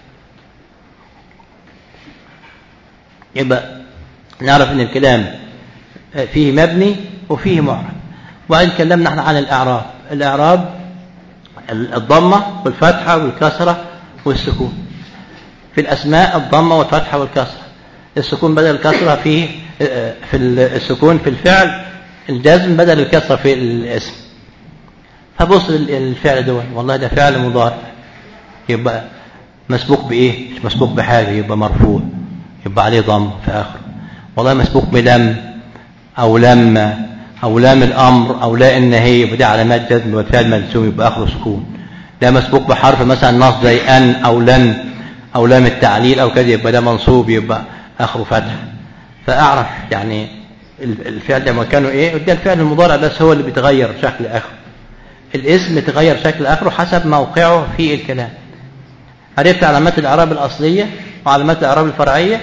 يبقى نعرف أن الكلام فيه مبني وفيه معرب. وبعدين تكلمنا احنا عن الإعراب. الإعراب الضمة والفتحة والكسرة والسكون. في الأسماء الضمة والفتحة والكسرة. السكون بدل الكسرة فيه في السكون في الفعل، الجزم بدل الكسرة في الاسم. فبص الفعل دول، والله ده فعل مضارع، يبقى مسبوق بإيه؟ مش مسبوق بحاجة، يبقى مرفوع، يبقى عليه ضم في آخره. والله مسبوق بلم أو لما أو لام الأمر أو لا النهي، يبقى دي علامات جزم والفعل مجزوم، يبقى آخره سكون. لا مسبوق بحرف مثلا نصب زي أن أو لن أو لام التعليل أو كذا، يبقى ده منصوب، يبقى آخره فتح. فأعرف يعني الفعل ده مكانه إيه. وده الفعل المضارع بس هو اللي بيتغير شكل آخره. الاسم يتغير شكل آخره حسب موقعه في الكلام. عرفت علامات الإعراب الأصلية وعلامات الإعراب الفرعية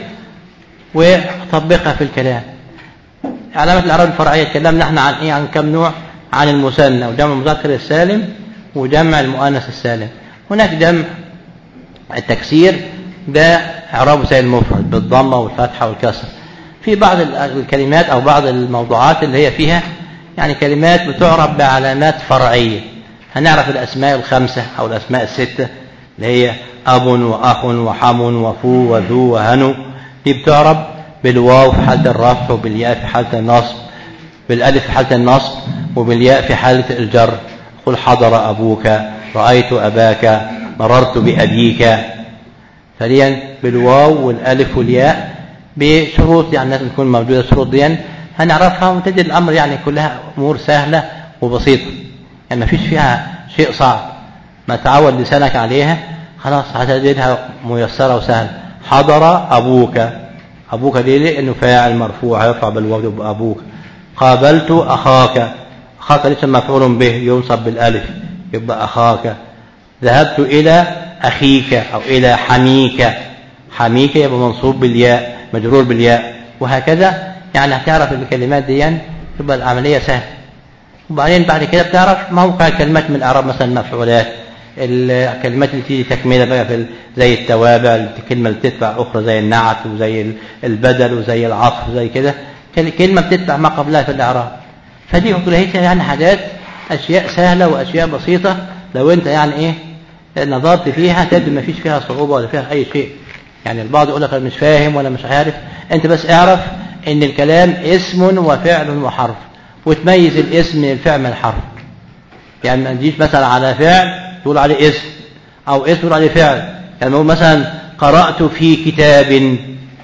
وطبقها في الكلام. علامات الإعراب الفرعية تكلمنا احنا عن ايه؟ عن كم نوع؟ عن المثنى وجمع المذكر السالم وجمع المؤنث السالم. هناك جمع التكسير، ده إعرابه زي المفرد بالضمة والفتحة والكسر. في بعض الكلمات أو بعض الموضوعات اللي هي فيها يعني كلمات بتعرب بعلامات فرعية. هنعرف الأسماء الخمسة أو الأسماء الستة اللي هي أب وأخ وحم وفو وذو وهنو، دي بتعرب بالواو في حالة الرفع وبالياء في حالة النصب، بالألف في حالة النصب وبالياء في حالة الجر. قل حضر أبوك، رأيت أباك، مررت بأبيك. ثانيا بالواو والألف والياء بشروط يعني لازم تكون موجودة. الشروط دي هنعرفها وتجد الأمر يعني كلها أمور سهلة وبسيطة، يعني ما فيش فيها شيء صعب. ما تعود لسانك عليها خلاص هتجدها ميسرة وسهلة. حضر أبوك، أبوك دي لأنه فاعل مرفوع يرفع بالواو يبقى أبوك. قابلت أخاك، أخاك ليس مفعول به ينصب بالألف يبقى أخاك. ذهبت إلى أخيك أو إلى حميك، حميك يبقى منصوب بالياء مجرور بالياء، وهكذا. يعني هتعرف الكلمات دي يبقى العملية سهلة. وبعدين بعد كده بتعرف موقع الكلمات من الأعراب، مثلا مفعولات، الكلمات اللي تيجي تكملة بقى في زي التوابع، الكلمة اللي بتتبع أخرى زي النعت وزي البدل وزي العطف وزي كده، كلمة بتتبع ما قبلها في الإعراب. فدي كلها يعني حاجات أشياء سهلة وأشياء بسيطة، لو أنت يعني إيه نظرت فيها تجد ما فيش فيها صعوبة ولا فيها أي شيء. يعني البعض يقول لك أنا مش فاهم ولا مش عارف، أنت بس اعرف إن الكلام اسم وفعل وحرف، وتميز الاسم من الفعل من الحرف. يعني ما تجيش مثلا على فعل تقول عليه اسم أو اسم تقول عليه فعل. يعني نقول مثلا قرأت في كتاب،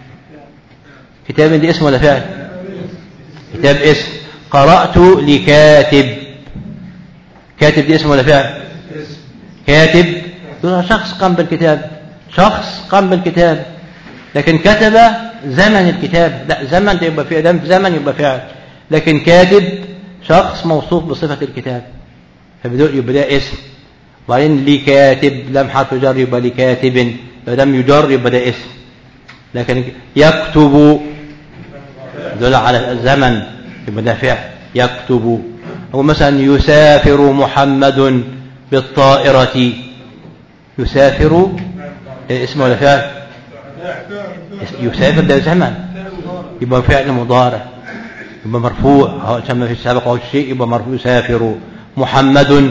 كتاب دي اسم ولا فعل؟ كتاب اسم. قرأت لكاتب، كاتب دي اسم ولا فعل؟ كاتب تقول شخص قام بالكتاب، شخص قام بالكتاب. لكن كتب زمن الكتاب، لا زمن يبقى في أدام زمن يبقى فعل، لكن كاتب شخص موصوف بصفة الكتاب فبدأ يبقى ده اسم. وبعدين لكاتب لم حرف جر يبقى لكاتب، لم يجر يبقى ده اسم. لكن يكتب يدل على الزمن يبقى ده فعل يكتب. أو مثلا يسافر محمد بالطائرة، يسافر اسم ولا فعل؟ يسافر ده زمن يبقى فعل مضارع يبقى مرفوع، هو كما في السابق أو الشيء يبقى مرفوع. يسافر. محمد،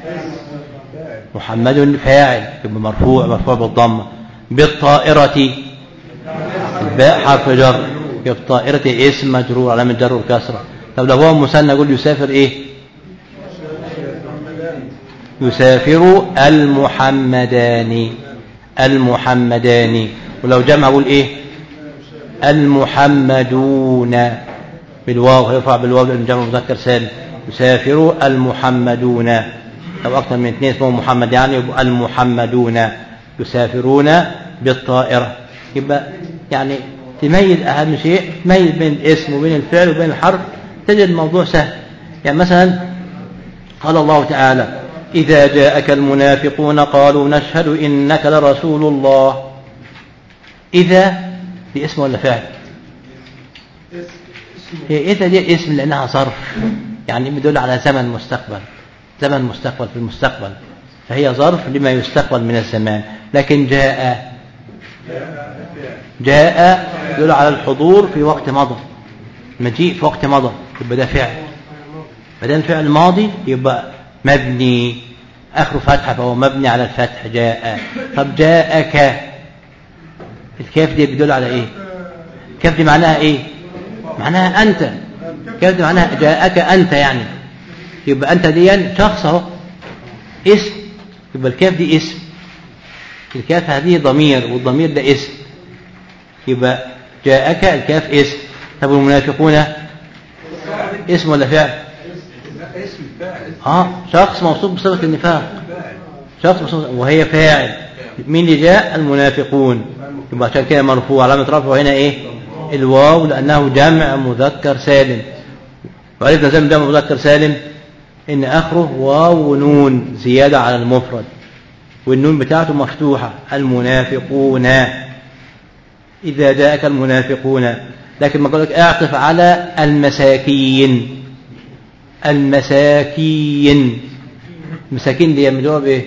محمد فاعل يبقى مرفوع مرفوع بالضمة. بالطائرة الباء حرف جر يبقى الطائرة اسم مجرور علامة جر والكسرة. طب لو هو مثنى يقول يسافر ايه؟ يسافر المحمدان المحمدان. ولو جمع أقول إيه المحمدون بالواو، هيرفع بالواو لأنه جمع مذكر سالم. يسافر المحمدون. لو أكثر من اثنين اسمه محمد يعني يبقى المحمدون يسافرون بالطائرة. يبقى يعني تميز أهم شيء تميز بين الاسم وبين الفعل وبين الحرف، تجد الموضوع سهل. يعني مثلا قال الله تعالى إذا جاءك المنافقون قالوا نشهد إنك لرسول الله. إذا دي اسم ولا فعل؟ هي إذا دي اسم لأنها ظرف، يعني بيدل على زمن مستقبل، زمن مستقبل في المستقبل، فهي ظرف لما يستقبل من الزمان. لكن جاء جاء يدل على الحضور في وقت مضى، مجيء في وقت مضى، يبقى ده فعل. بدل فعل ماضي يبقى مبني آخره فتحة فهو مبني على الفتح جاء. طب جاءك الكاف دي بيدل على إيه؟ الكاف دي معناها إيه؟ معناها أنت. الكاف دي معناها جاءك أنت، يعني يبقى أنت دي شخص اهو اسم، يبقى الكاف دي اسم. الكاف هذه ضمير والضمير ده اسم، يبقى جاءك الكاف اسم. طب المنافقون اسم ولا فعل؟ اه شخص موصوف بصفة النفاق، شخص موصوف وهي فاعل. مين اللي جاء؟ المنافقون، يبقى عشان كده مرفوع. علامة رفعه هنا ايه؟ الواو، لأنه جمع مذكر سالم. وعرفنا زي جمع مذكر سالم إن آخره واو ونون زيادة على المفرد، والنون بتاعته مفتوحة. المنافقون إذا جاءك المنافقون. لكن ما قالك اعطف على المساكين. المساكين مساكين دي مجرد ايه؟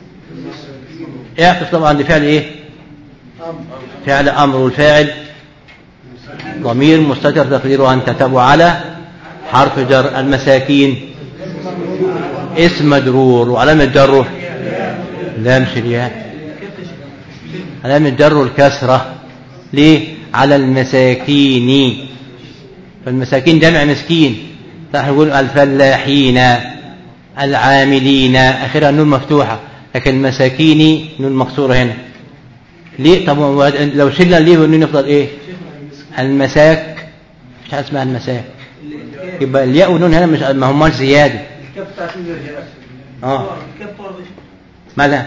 اعطف طبعا لفعل ايه؟ فعل امر، والفاعل ضمير مستتر تقديره انت. تبع على حرف جر. المساكين اسم مجرور وعلامة جره لام شرياء، علامة جره الكسرة. ليه؟ على المساكين. فالمساكين جمع مسكين، نحن نقول الفلاحين العاملين آخرها النون مفتوحة، لكن المساكين نون مكسورة هنا. ليه؟ طب لو شلنا ليه والنون يفضل ايه؟ المساك. مش حاجة اسمها المساك، يبقى الياء والنون هنا مش ما هماش زيادة. اه ماذا؟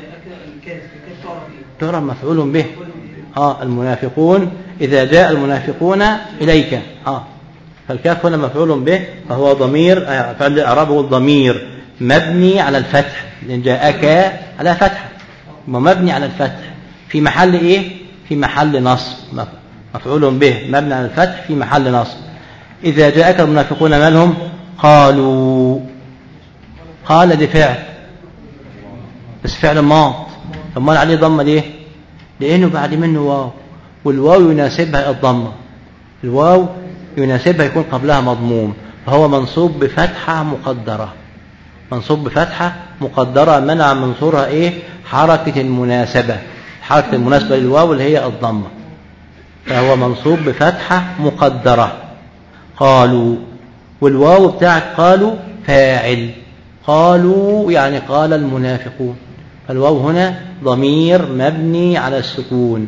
تعرف مفعول به. اه المنافقون إذا جاء المنافقون إليك. اه فالكاف هنا مفعول به، فهو ضمير فعل إعرابه الضمير مبني على الفتح، لأن جاءك على فتح ومبني على الفتح في محل إيه؟ في محل نصب. مفعول به مبني على الفتح في محل نصب. إذا جاءك المنافقون ما لهم؟ قالوا. قال دي فعل بس فعل ماض، فما عليه ضمة ليه؟ لأنه بعد منه واو، والواو يناسبها الضمة. الواو يناسبها يكون قبلها مضموم، فهو منصوب بفتحة مقدرة. منصوب بفتحة مقدرة منع من صورها إيه؟ حركة المناسبة، حركة المناسبة للواو اللي هي الضمة، فهو منصوب بفتحة مقدرة. قالوا، والواو بتاعت قالوا فاعل. قالوا يعني قال المنافقون، فالواو هنا ضمير مبني على السكون.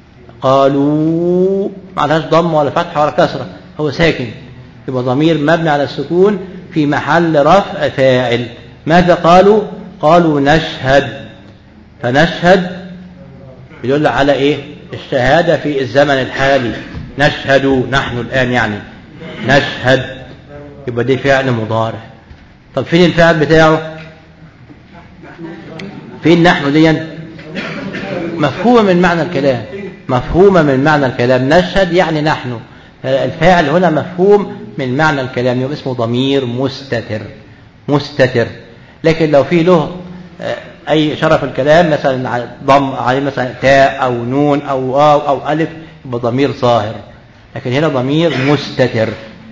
قالوا ما عليهاش ضم ولا فتحة ولا كسرة، هو ساكن، يبقى ضمير مبني على السكون في محل رفع فاعل. ماذا قالوا؟ قالوا نشهد. فنشهد يدل على ايه؟ الشهادة في الزمن الحالي. نشهد نحن الآن، يعني نشهد، يبقى دي فعل مضارع. طب فين الفعل بتاعه؟ فين نحن دي؟ مفهومة من معنى الكلام، مفهومة من معنى الكلام. نشهد يعني نحن، الفاعل هنا مفهوم من معنى الكلام، يبقى اسمه ضمير مستتر. مستتر. لكن لو فيه له أي شرف الكلام مثلا ضم عليه مثلا تاء أو نون أو واو أو ألف، يبقى ضمير ظاهر. لكن هنا ضمير مستتر.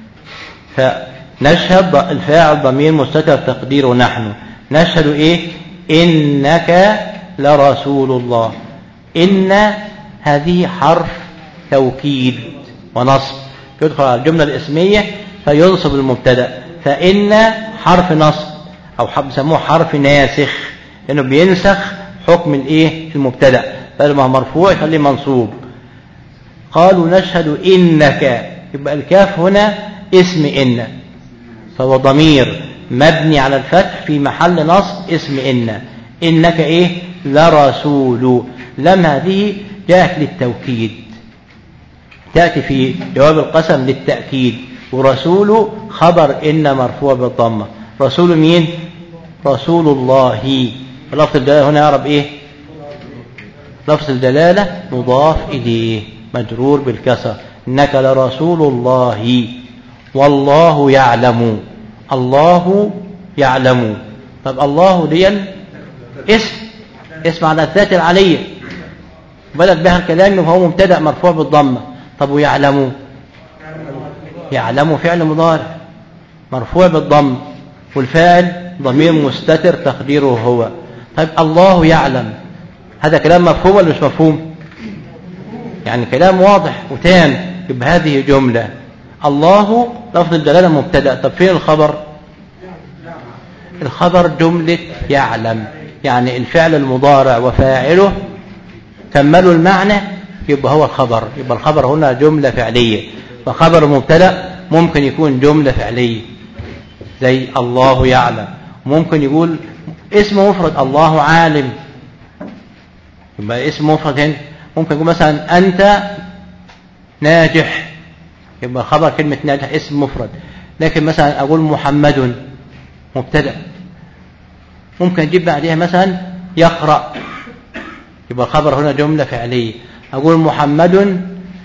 فنشهد الفاعل ضمير مستتر تقديره نحن. نشهد إيه؟ إنك لرسول الله. إن هذه حرف توكيد ونصب، يدخل على الجملة الاسمية فينصب المبتدأ. فإن حرف نصب أو بيسموه حرف ناسخ لأنه بينسخ حكم الإيه المبتدأ، فلما مرفوع يخليه منصوب. قالوا نشهد إنك، يبقى الكاف هنا اسم إن، فهو ضمير مبني على الفتح في محل نصب اسم إن. إنك إيه لرسول، لم هذه جاءت للتوكيد، تأتي في جواب القسم للتأكيد، ورسول خبر إن مرفوع بالضمة. رسول مين؟ رسول الله. لفظ الدلالة هنا يعرف إيه؟ لفظ الدلالة مضاف إليه مجرور بالكسر، إنك لرسول الله والله يعلم. الله يعلم. طب الله دي اسم اسم على الذات العلية بدأت بها الكلام وهو مبتدأ مرفوع بالضمة. طب ويعلم؟ يعلم فعل مضارع مرفوع بالضم، والفاعل ضمير مستتر تقديره هو. طيب الله يعلم، هذا كلام مفهوم ولا مش مفهوم؟ يعني كلام واضح وتام. يبقى هذه جملة. الله لفظ الدلالة مبتدأ. طب فين الخبر؟ الخبر جملة يعلم، يعني الفعل المضارع وفاعله كملوا المعنى، يبقى هو الخبر. يبقى الخبر هنا جملة فعلية، فخبر مبتدأ ممكن يكون جملة فعلية زي الله يعلم. ممكن يقول اسم مفرد الله عالم، يبقى اسم مفرد هنا. ممكن يقول مثلا أنت ناجح، يبقى خبر كلمة ناجح اسم مفرد. لكن مثلا أقول محمد مبتدأ، ممكن أجيب بعدها مثلا يقرأ، يبقى الخبر هنا جملة فعلية. أقول محمد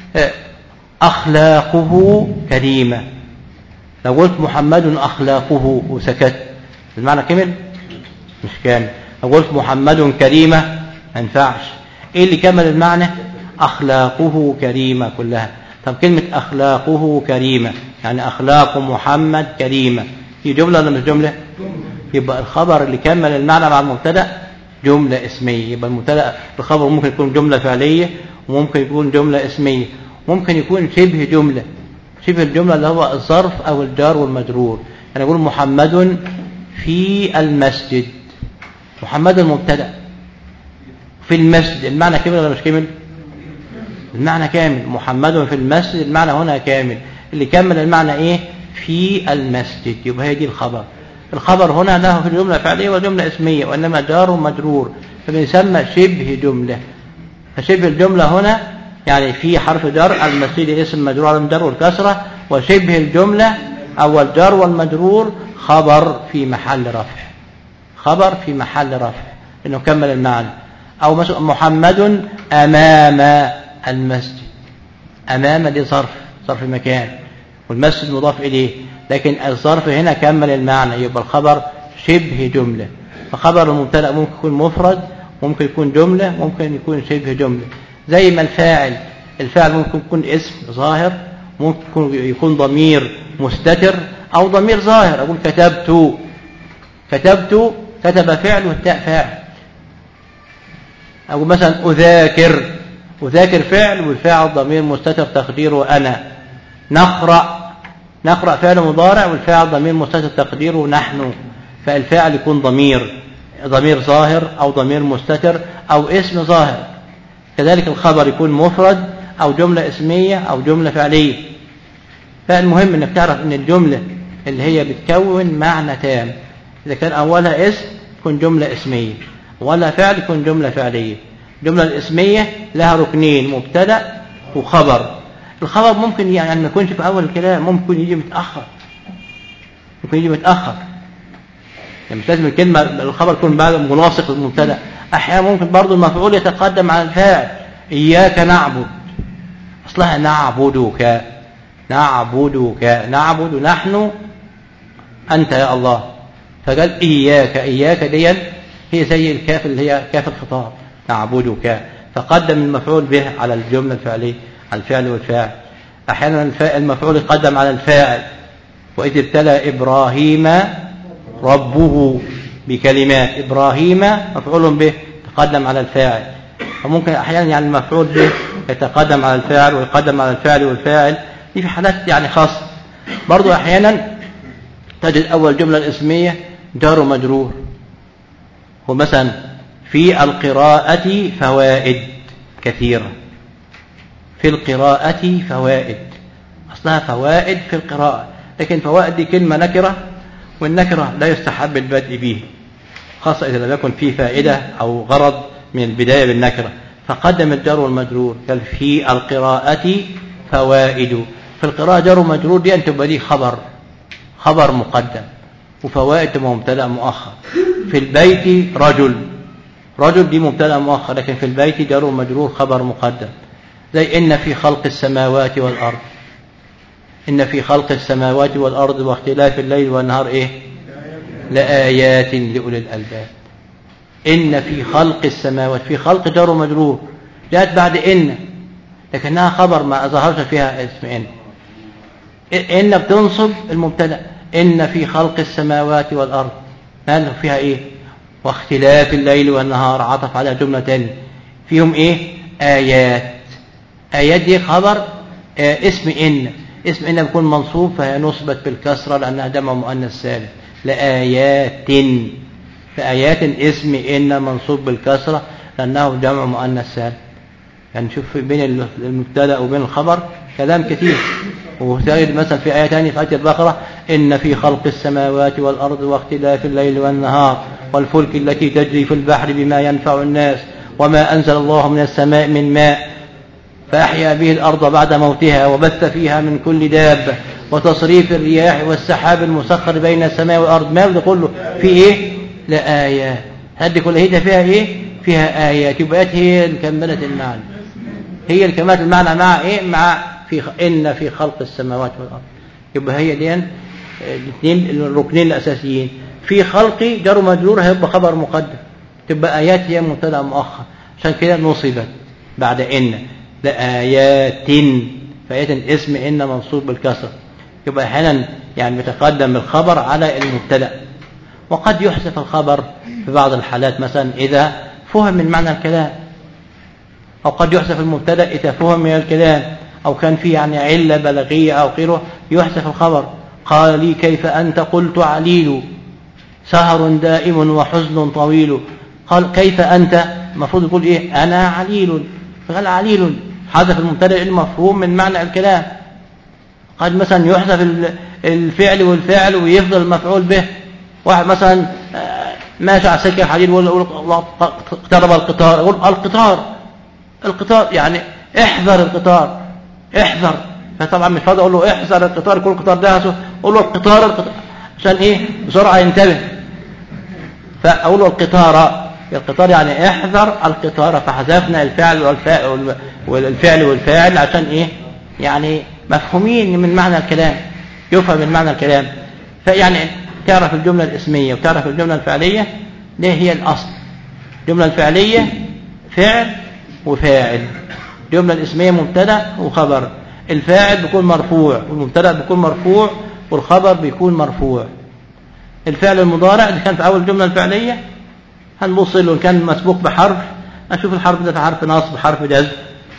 أخلاقه كريمة، لو قلت محمد أخلاقه وسكت المعنى كمل؟ مش كامل. لو قلت محمد كريمة ما ينفعش. إيه اللي كمل المعنى؟ أخلاقه كريمة كلها. طب كلمة أخلاقه كريمة يعني أخلاق محمد كريمة، هي جملة ولا مش جملة؟ يبقى الخبر اللي كمل المعنى مع المبتدأ جملة اسمية. يبقى المبتدأ الخبر ممكن يكون جملة فعلية وممكن يكون جملة اسمية، ممكن يكون شبه جملة. شبه الجملة اللي هو الظرف أو الجار والمجرور. يعني أقول محمد في المسجد، محمد المبتدأ في المسجد، المعنى كامل ولا مش كامل؟ المعنى كامل. محمد في المسجد المعنى هنا كامل. اللي كمل المعنى إيه؟ في المسجد. يبقى هي دي الخبر. الخبر هنا له في الجملة فعلية وجملة اسمية، وإنما جار ومجرور، فبنسمى شبه جملة. فشبه الجملة هنا يعني في حرف جر، المسجد اسم مجرور على الجر والكسرة، وشبه الجملة أو الجر والمجرور خبر في محل رفع، خبر في محل رفع إنه كمل المعنى. أو مثلا محمد أمام المسجد، أمام دي ظرف، ظرف مكان، والمسجد مضاف إليه، لكن الظرف هنا كمل المعنى، يبقى الخبر شبه جملة. فخبر المبتدأ ممكن يكون مفرد، ممكن يكون جملة، ممكن يكون شبه جملة. زي ما الفاعل، الفاعل ممكن يكون اسم ظاهر، ممكن يكون ضمير مستتر أو ضمير ظاهر. أقول كتبت، كتبت كتب فعل والتاء فاعل. أقول مثلا أذاكر، أذاكر فعل والفاعل ضمير مستتر تقديره أنا. نقرأ، نقرأ فعل مضارع والفاعل ضمير مستتر تقديره نحن. فالفاعل يكون ضمير، ضمير ظاهر أو ضمير مستتر أو اسم ظاهر. كذلك الخبر يكون مفرد أو جملة اسمية أو جملة فعلية. فالمهم أنك تعرف أن الجملة اللي هي بتكون معنى تام، إذا كان أولها اسم تكون جملة اسمية، ولا فعل يكون جملة فعلية. الجملة الاسمية لها ركنين، مبتدأ وخبر. الخبر ممكن يعني ما يكونش في أول الكلام، ممكن يجي متأخر، ممكن يجي متأخر، يعني مش لازم الكلمة الخبر يكون بعد مناسق للمبتدأ. أحيانا ممكن برضو المفعول يتقدم على الفاعل. إياك نعبد، أصلها نعبدك، نعبدك، نعبد نحن أنت يا الله، فقال إياك، إياك دي هي زي الكاف اللي هي كاف الخطاب، نعبدك، فقدم المفعول به على الجملة الفعلية، على الفعل والفاعل. أحيانا المفعول يقدم على الفاعل، وإذ ابتلى إبراهيم ربه بكلمات، إبراهيم مفعول به تقدم على الفاعل. وممكن أحيانا يعني المفعول به يتقدم على الفاعل ويقدم على الفاعل والفاعل، دي في حالات يعني خاصة. برضو أحيانا تجد أول جملة الاسمية جار مجرور. ومثلا في القراءة فوائد كثيرة، في القراءة فوائد أصلها فوائد في القراءة، لكن فوائد دي كلمة نكرة، والنكرة لا يستحب البدء به، خاصة إذا لم يكن فيه فائدة أو غرض من البداية بالنكرة، فقدم الجار والمجرور. قال في القراءة فوائد، في القراءة جار ومجرور دي أن تبقى دي خبر خبر مقدم، وفوائد مبتدأ مؤخر. في البيت رجل، رجل دي مبتدأ مؤخر، لكن في البيت جار ومجرور خبر مقدم. زي إن في خلق السماوات والأرض، إن في خلق السماوات والأرض واختلاف الليل والنهار إيه لآيات لأولي الألباب. إن في خلق السماوات، في خلق جار ومجرور جاءت بعد إن، لكنها خبر ما ظهرش فيها اسم إن. إن بتنصب المبتدأ، إن في خلق السماوات والأرض هذا فيها إيه واختلاف الليل والنهار، عطف على جملة تانية فيهم إيه آيات. آيات دي خبر آه اسم إن، اسم إن بيكون منصوب فهي نصبت بالكسرة لأنها جمع مؤنث سالم لآيات. فآيات اسم إن منصوب بالكسرة لأنه جمع مؤنث سالم. يعني نشوف بين المبتدأ وبين الخبر كلام كثير. وتجد مثلا في آية ثانية في آية البقرة إن في خلق السماوات والأرض واختلاف الليل والنهار والفلك التي تجري في البحر بما ينفع الناس وما أنزل الله من السماء من ماء فأحيا به الأرض بعد موتها وبث فيها من كل دابة وتصريف الرياح والسحاب المسخر بين السماء والأرض. ما بده كله في إيه لآيات. هذه كل هيدا فيها إيه فيها آيات. يبقى هي الكملة المعنى، هي الكملة المعنى مع إيه مع في إن في خلق السماوات والأرض. يبقى هي دي الاثنين الركنين الأساسيين. في خلق جار مجرور هيبقى خبر مقدم، تبقى آيات هي مبتدأ مؤخر، عشان كده نصبت بعد إن لآيات. فآيات اسم إن منصوب بالكسر، يبقى أحيانا يعني بيتقدم الخبر على المبتدأ. وقد يحذف الخبر في بعض الحالات، مثلا إذا فهم من معنى الكلام، أو قد يحذف المبتدأ إذا فهم من الكلام، أو كان فيه يعني علة بلاغية أو غيره يحذف الخبر. قال لي كيف أنت قلت عليل سهر دائم وحزن طويل. قال كيف أنت المفروض يقول إيه أنا عليل، فقال عليل حذف المبتدأ المفهوم من معنى الكلام. قد مثلا يحذف الفعل والفاعل ويفضل المفعول به. واحد مثلا ماشي على سكة حديد يقول اقترب القطار، يقول القطار القطار يعني احذر القطار احذر. فطبعا مش فاضي اقول له احذر القطار يكون القطار ده، اقول له القطار القطار عشان ايه بسرعه ينتبه. فاقول له القطار القطار يعني احذر القطار، فحذفنا الفعل والفاعل والفعل والفاعل عشان ايه يعني مفهومين من معنى الكلام، يفهم من معنى الكلام. فيعني تعرف الجمله الاسميه وتعرف الجمله الفعليه، دي هي الاصل. الجمله الفعليه فعل وفاعل، الجمله الاسميه مبتدا وخبر. الفاعل بيكون مرفوع والمبتدا بيكون مرفوع والخبر بيكون مرفوع. الفعل المضارع اللي كان في اول الجمله الفعليه هنبص له ان كان مسبوق بحرف، اشوف الحرف ده حرف نصب حرف جزم،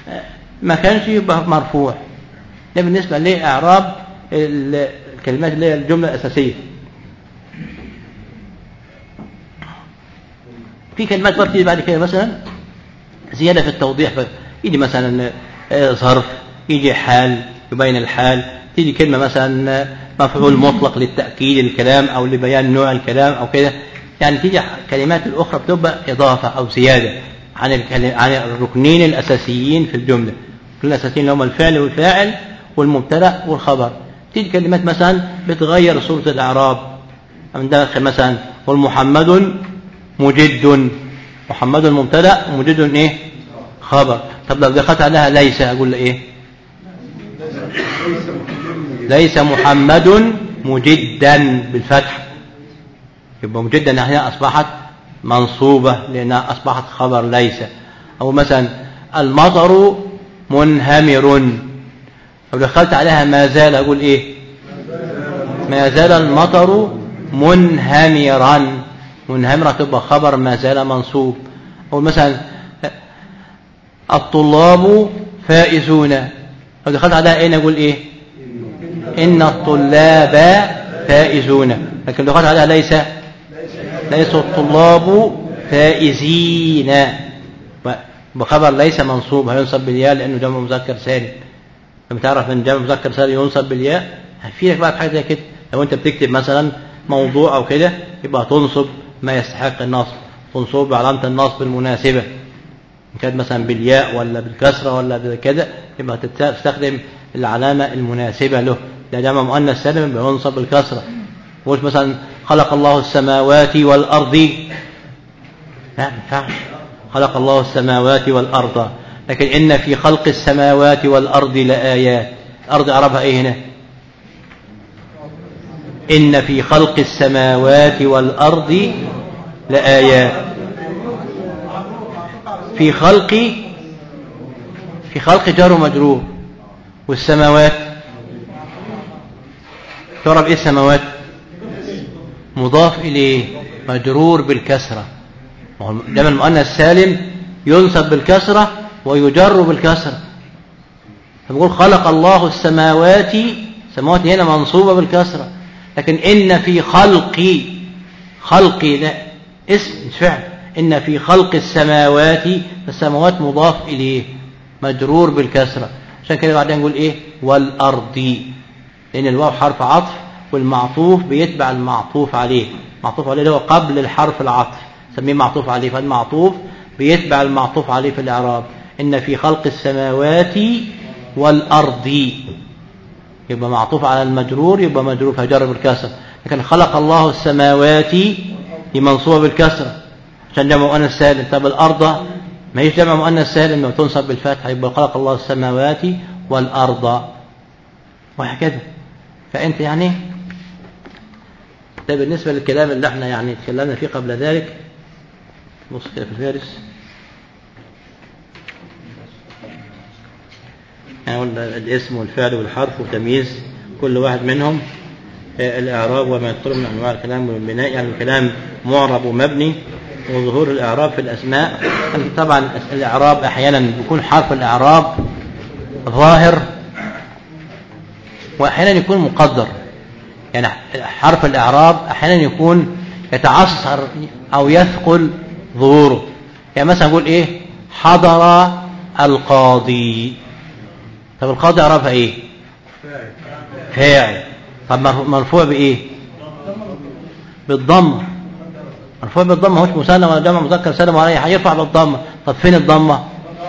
ما كانش يبقى مرفوع. ده بالنسبه لاعراب الكلمات اللي هي الجمله الاساسيه. في كلمات بقى بعد كده مثلا زياده في التوضيح، يجي مثلا ظرف، يجي حال يبين الحال، تيجي كلمه مثلا مفعول مطلق للتاكيد الكلام او لبيان نوع الكلام او كده. يعني تيجي كلمات الاخرى بتبقى اضافه او زياده عن عن الركنين الاساسيين في الجمله. الركنين الاساسيين اللي هم الفعل والفاعل والمبتدا والخبر. تيجي كلمات مثلا بتغير صوره الاعراب، عندنا مثلا والمحمد مجد، محمد مبتدا ومجد ايه خبر. طب لو دخلت عليها ليس اقول ايه ليس محمد مجدا بالفتح، يبقى مجدا هنا اصبحت منصوبه لانها اصبحت خبر ليس. او مثلا المطر منهمر، لو دخلت عليها ما زال اقول ايه ما زال المطر منهمرا، منهمرا تبقى خبر ما زال منصوب. او مثلا الطلاب فائزون، لو دخلت عليها ايه نقول ايه ان الطلاب فائزون. لكن لو دخلت عليها ليس ليس الطلاب فائزين، بخبر ليس منصوب هينصب بالياء لأنه جمع مذكر سالم. لما تعرف ان جمع مذكر سالم ينصب بالياء هفيدك بقى بحاجة زي كده. لو انت بتكتب مثلا موضوع او كده يبقى تنصب ما يستحق النصب، تنصب بعلامة النصب المناسبة، إن كانت مثلا بالياء ولا بالكسرة ولا بكذا يبقى تستخدم العلامة المناسبة له. ده جمع مؤنث سالم بينصب بالكسرة. قلت مثلا خلق الله السماوات والأرض، لا ما ينفعش خلق الله السماوات والأرض، لكن إن في خلق السماوات والأرض لآيات. الأرض أعربها إيه هنا؟ إن في خلق السماوات والأرض لآيات. في خلق في خلق جار ومجرور، والسماوات تعرف إيه السماوات؟ مضاف إليه مجرور بالكسرة. جمع المؤنث السالم ينصب بالكسرة ويجر بالكسرة. فبقول خلق الله السماوات، السماوات هنا منصوبة بالكسرة، لكن إن في خلق خلق لا اسم مش فعل. إن في خلق السماوات، السماوات مضاف إليه مجرور بالكسرة. عشان كده بعدين نقول إيه؟ والأرض، لأن الواو حرف عطف والمعطوف بيتبع المعطوف عليه. معطوف عليه اللي هو قبل الحرف العطف سميه معطوف عليه، فالمعطوف بيتبع المعطوف عليه في الإعراب. إن في خلق السماوات والأرض يبقى معطوف على المجرور، يبقى مجرور فجر بالكسر. لكن خلق الله السماوات دي منصوبة بالكسرة عشان جمع مؤنث سالم. طب الأرض ما هيش جمع مؤنث سالم لو تنصب بالفتح، يبقى خلق الله السماوات والأرض وهكذا. فأنت يعني ده بالنسبة للكلام اللي احنا يعني تكلمنا فيه قبل ذلك. بص كده في الفارس يعني الاسم والفعل والحرف وتمييز كل واحد منهم، الإعراب وما يدخل من أنواع الكلام والبناء. يعني الكلام معرب ومبني، وظهور الإعراب في الأسماء. طبعا الإعراب أحيانا بيكون حرف الإعراب ظاهر وأحيانا يكون مقدر. يعني حرف الإعراب أحيانا يكون يتعثر أو يثقل ظهوره. يعني مثلا نقول إيه؟ حضر القاضي. طب القاضي إعرابها إيه؟ فاعل. طب مرفوع بإيه؟ بالضمة. مرفوع بالضمة، هوش مثنى ولا جمع مذكر سالم ولا أي حاجة، يرفع بالضمة. طب فين الضمة؟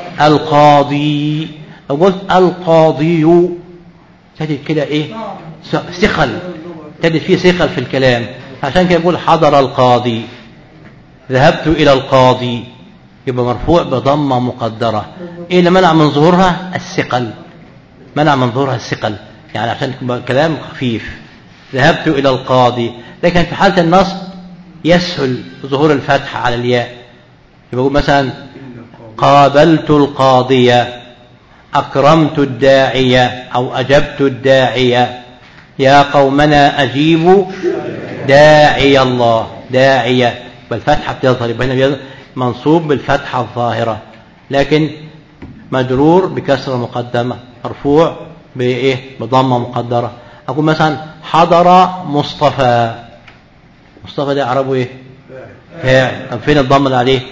القاضي. لو قلت القاضي تجد كده إيه؟ ثقل، تجد فيه ثقل في الكلام. عشان كده يقول حضر القاضي، ذهبت إلى القاضي، يبقى مرفوع بضمة مقدرة. إيه اللي منع من ظهورها؟ الثقل، منع من ظهورها الثقل، يعني عشان كلام خفيف. ذهبت إلى القاضي. لكن في حالة النصب يسهل ظهور الفتح على الياء، يقول مثلا قابلت القاضية، أكرمت الداعية أو أجبت الداعية، يا قومنا أجيبوا داعي الله. داعية بالفتحة بتظهر، يبقى هنا منصوب بالفتحة الظاهرة، لكن مجرور بكسرة مقدمة، مرفوع بإيه؟ بضمة مقدرة. أقول مثلا حضر مصطفى. مصطفى ده أعربه إيه؟ فاعل. طب فين الضمة اللي عليه؟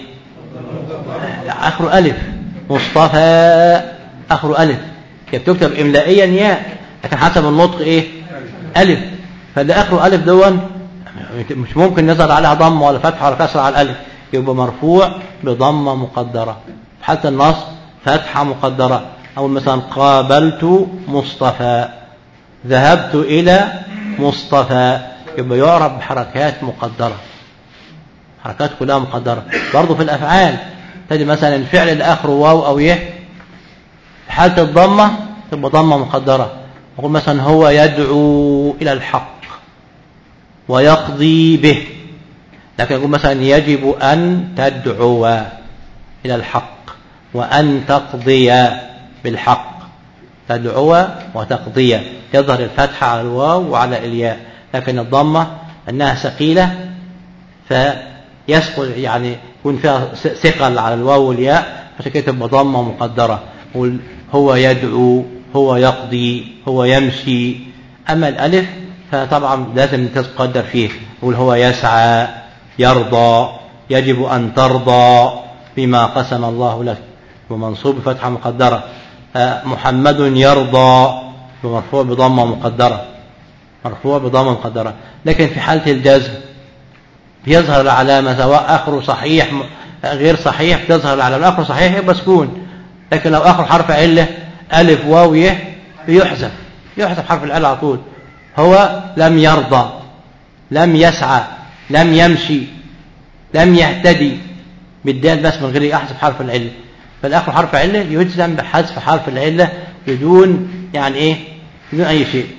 آخره ألف. مصطفى آخره ألف، هي بتكتب إملائيا ياء لكن حسب النطق إيه؟ ألف. فاللي آخره ألف دون مش ممكن نظهر عليها ضمة ولا فتحة ولا كسرة على الألف، يبقى مرفوع بضمة مقدرة. حتى النصب فتحة مقدرة. أو مثلا قابلت مصطفى، ذهبت إلى مصطفى، يبقى يعرب بحركات مقدرة، حركات كلها مقدرة. برضو في الأفعال تجد مثلا الفعل اللي آخره واو أو يه في حالة الضمة تبقى ضمة مقدرة. أقول مثلا هو يدعو إلى الحق ويقضي به، لكن أقول مثلا يجب أن تدعو إلى الحق وأن تقضي بالحق. تدعو وتقضي يظهر الفتحة على الواو وعلى الياء، لكن الضمة أنها ثقيلة فيثقل، يعني يكون فيها ثقل على الواو والياء، عشان كده تبقى ضمة مقدرة. هو يدعو، هو يقضي، هو يمشي. أما الألف فطبعا لازم تقدر فيه، يقول هو يسعى، يرضى، يجب أن ترضى بما قسم الله لك، ومنصوب بفتحة مقدرة. محمد يرضى ومرفوع بضمة مقدرة، مرفوع بضمة مقدرة. لكن في حالة الجزم يظهر العلامة سواء آخره صحيح غير صحيح، تظهر العلامة. آخره صحيح يبقى سكون، لكن لو آخر حرف علة ألف واو ي يحذف، يحذف حرف العلة على طول. هو لم يرضى، لم يسعى، لم يمشي، لم يهتدي، بالدال بس من غير أحذف حرف العلة. فالآخر حرف علة يجزم بحذف حرف العلة بدون يعني إيه، بدون أي شيء.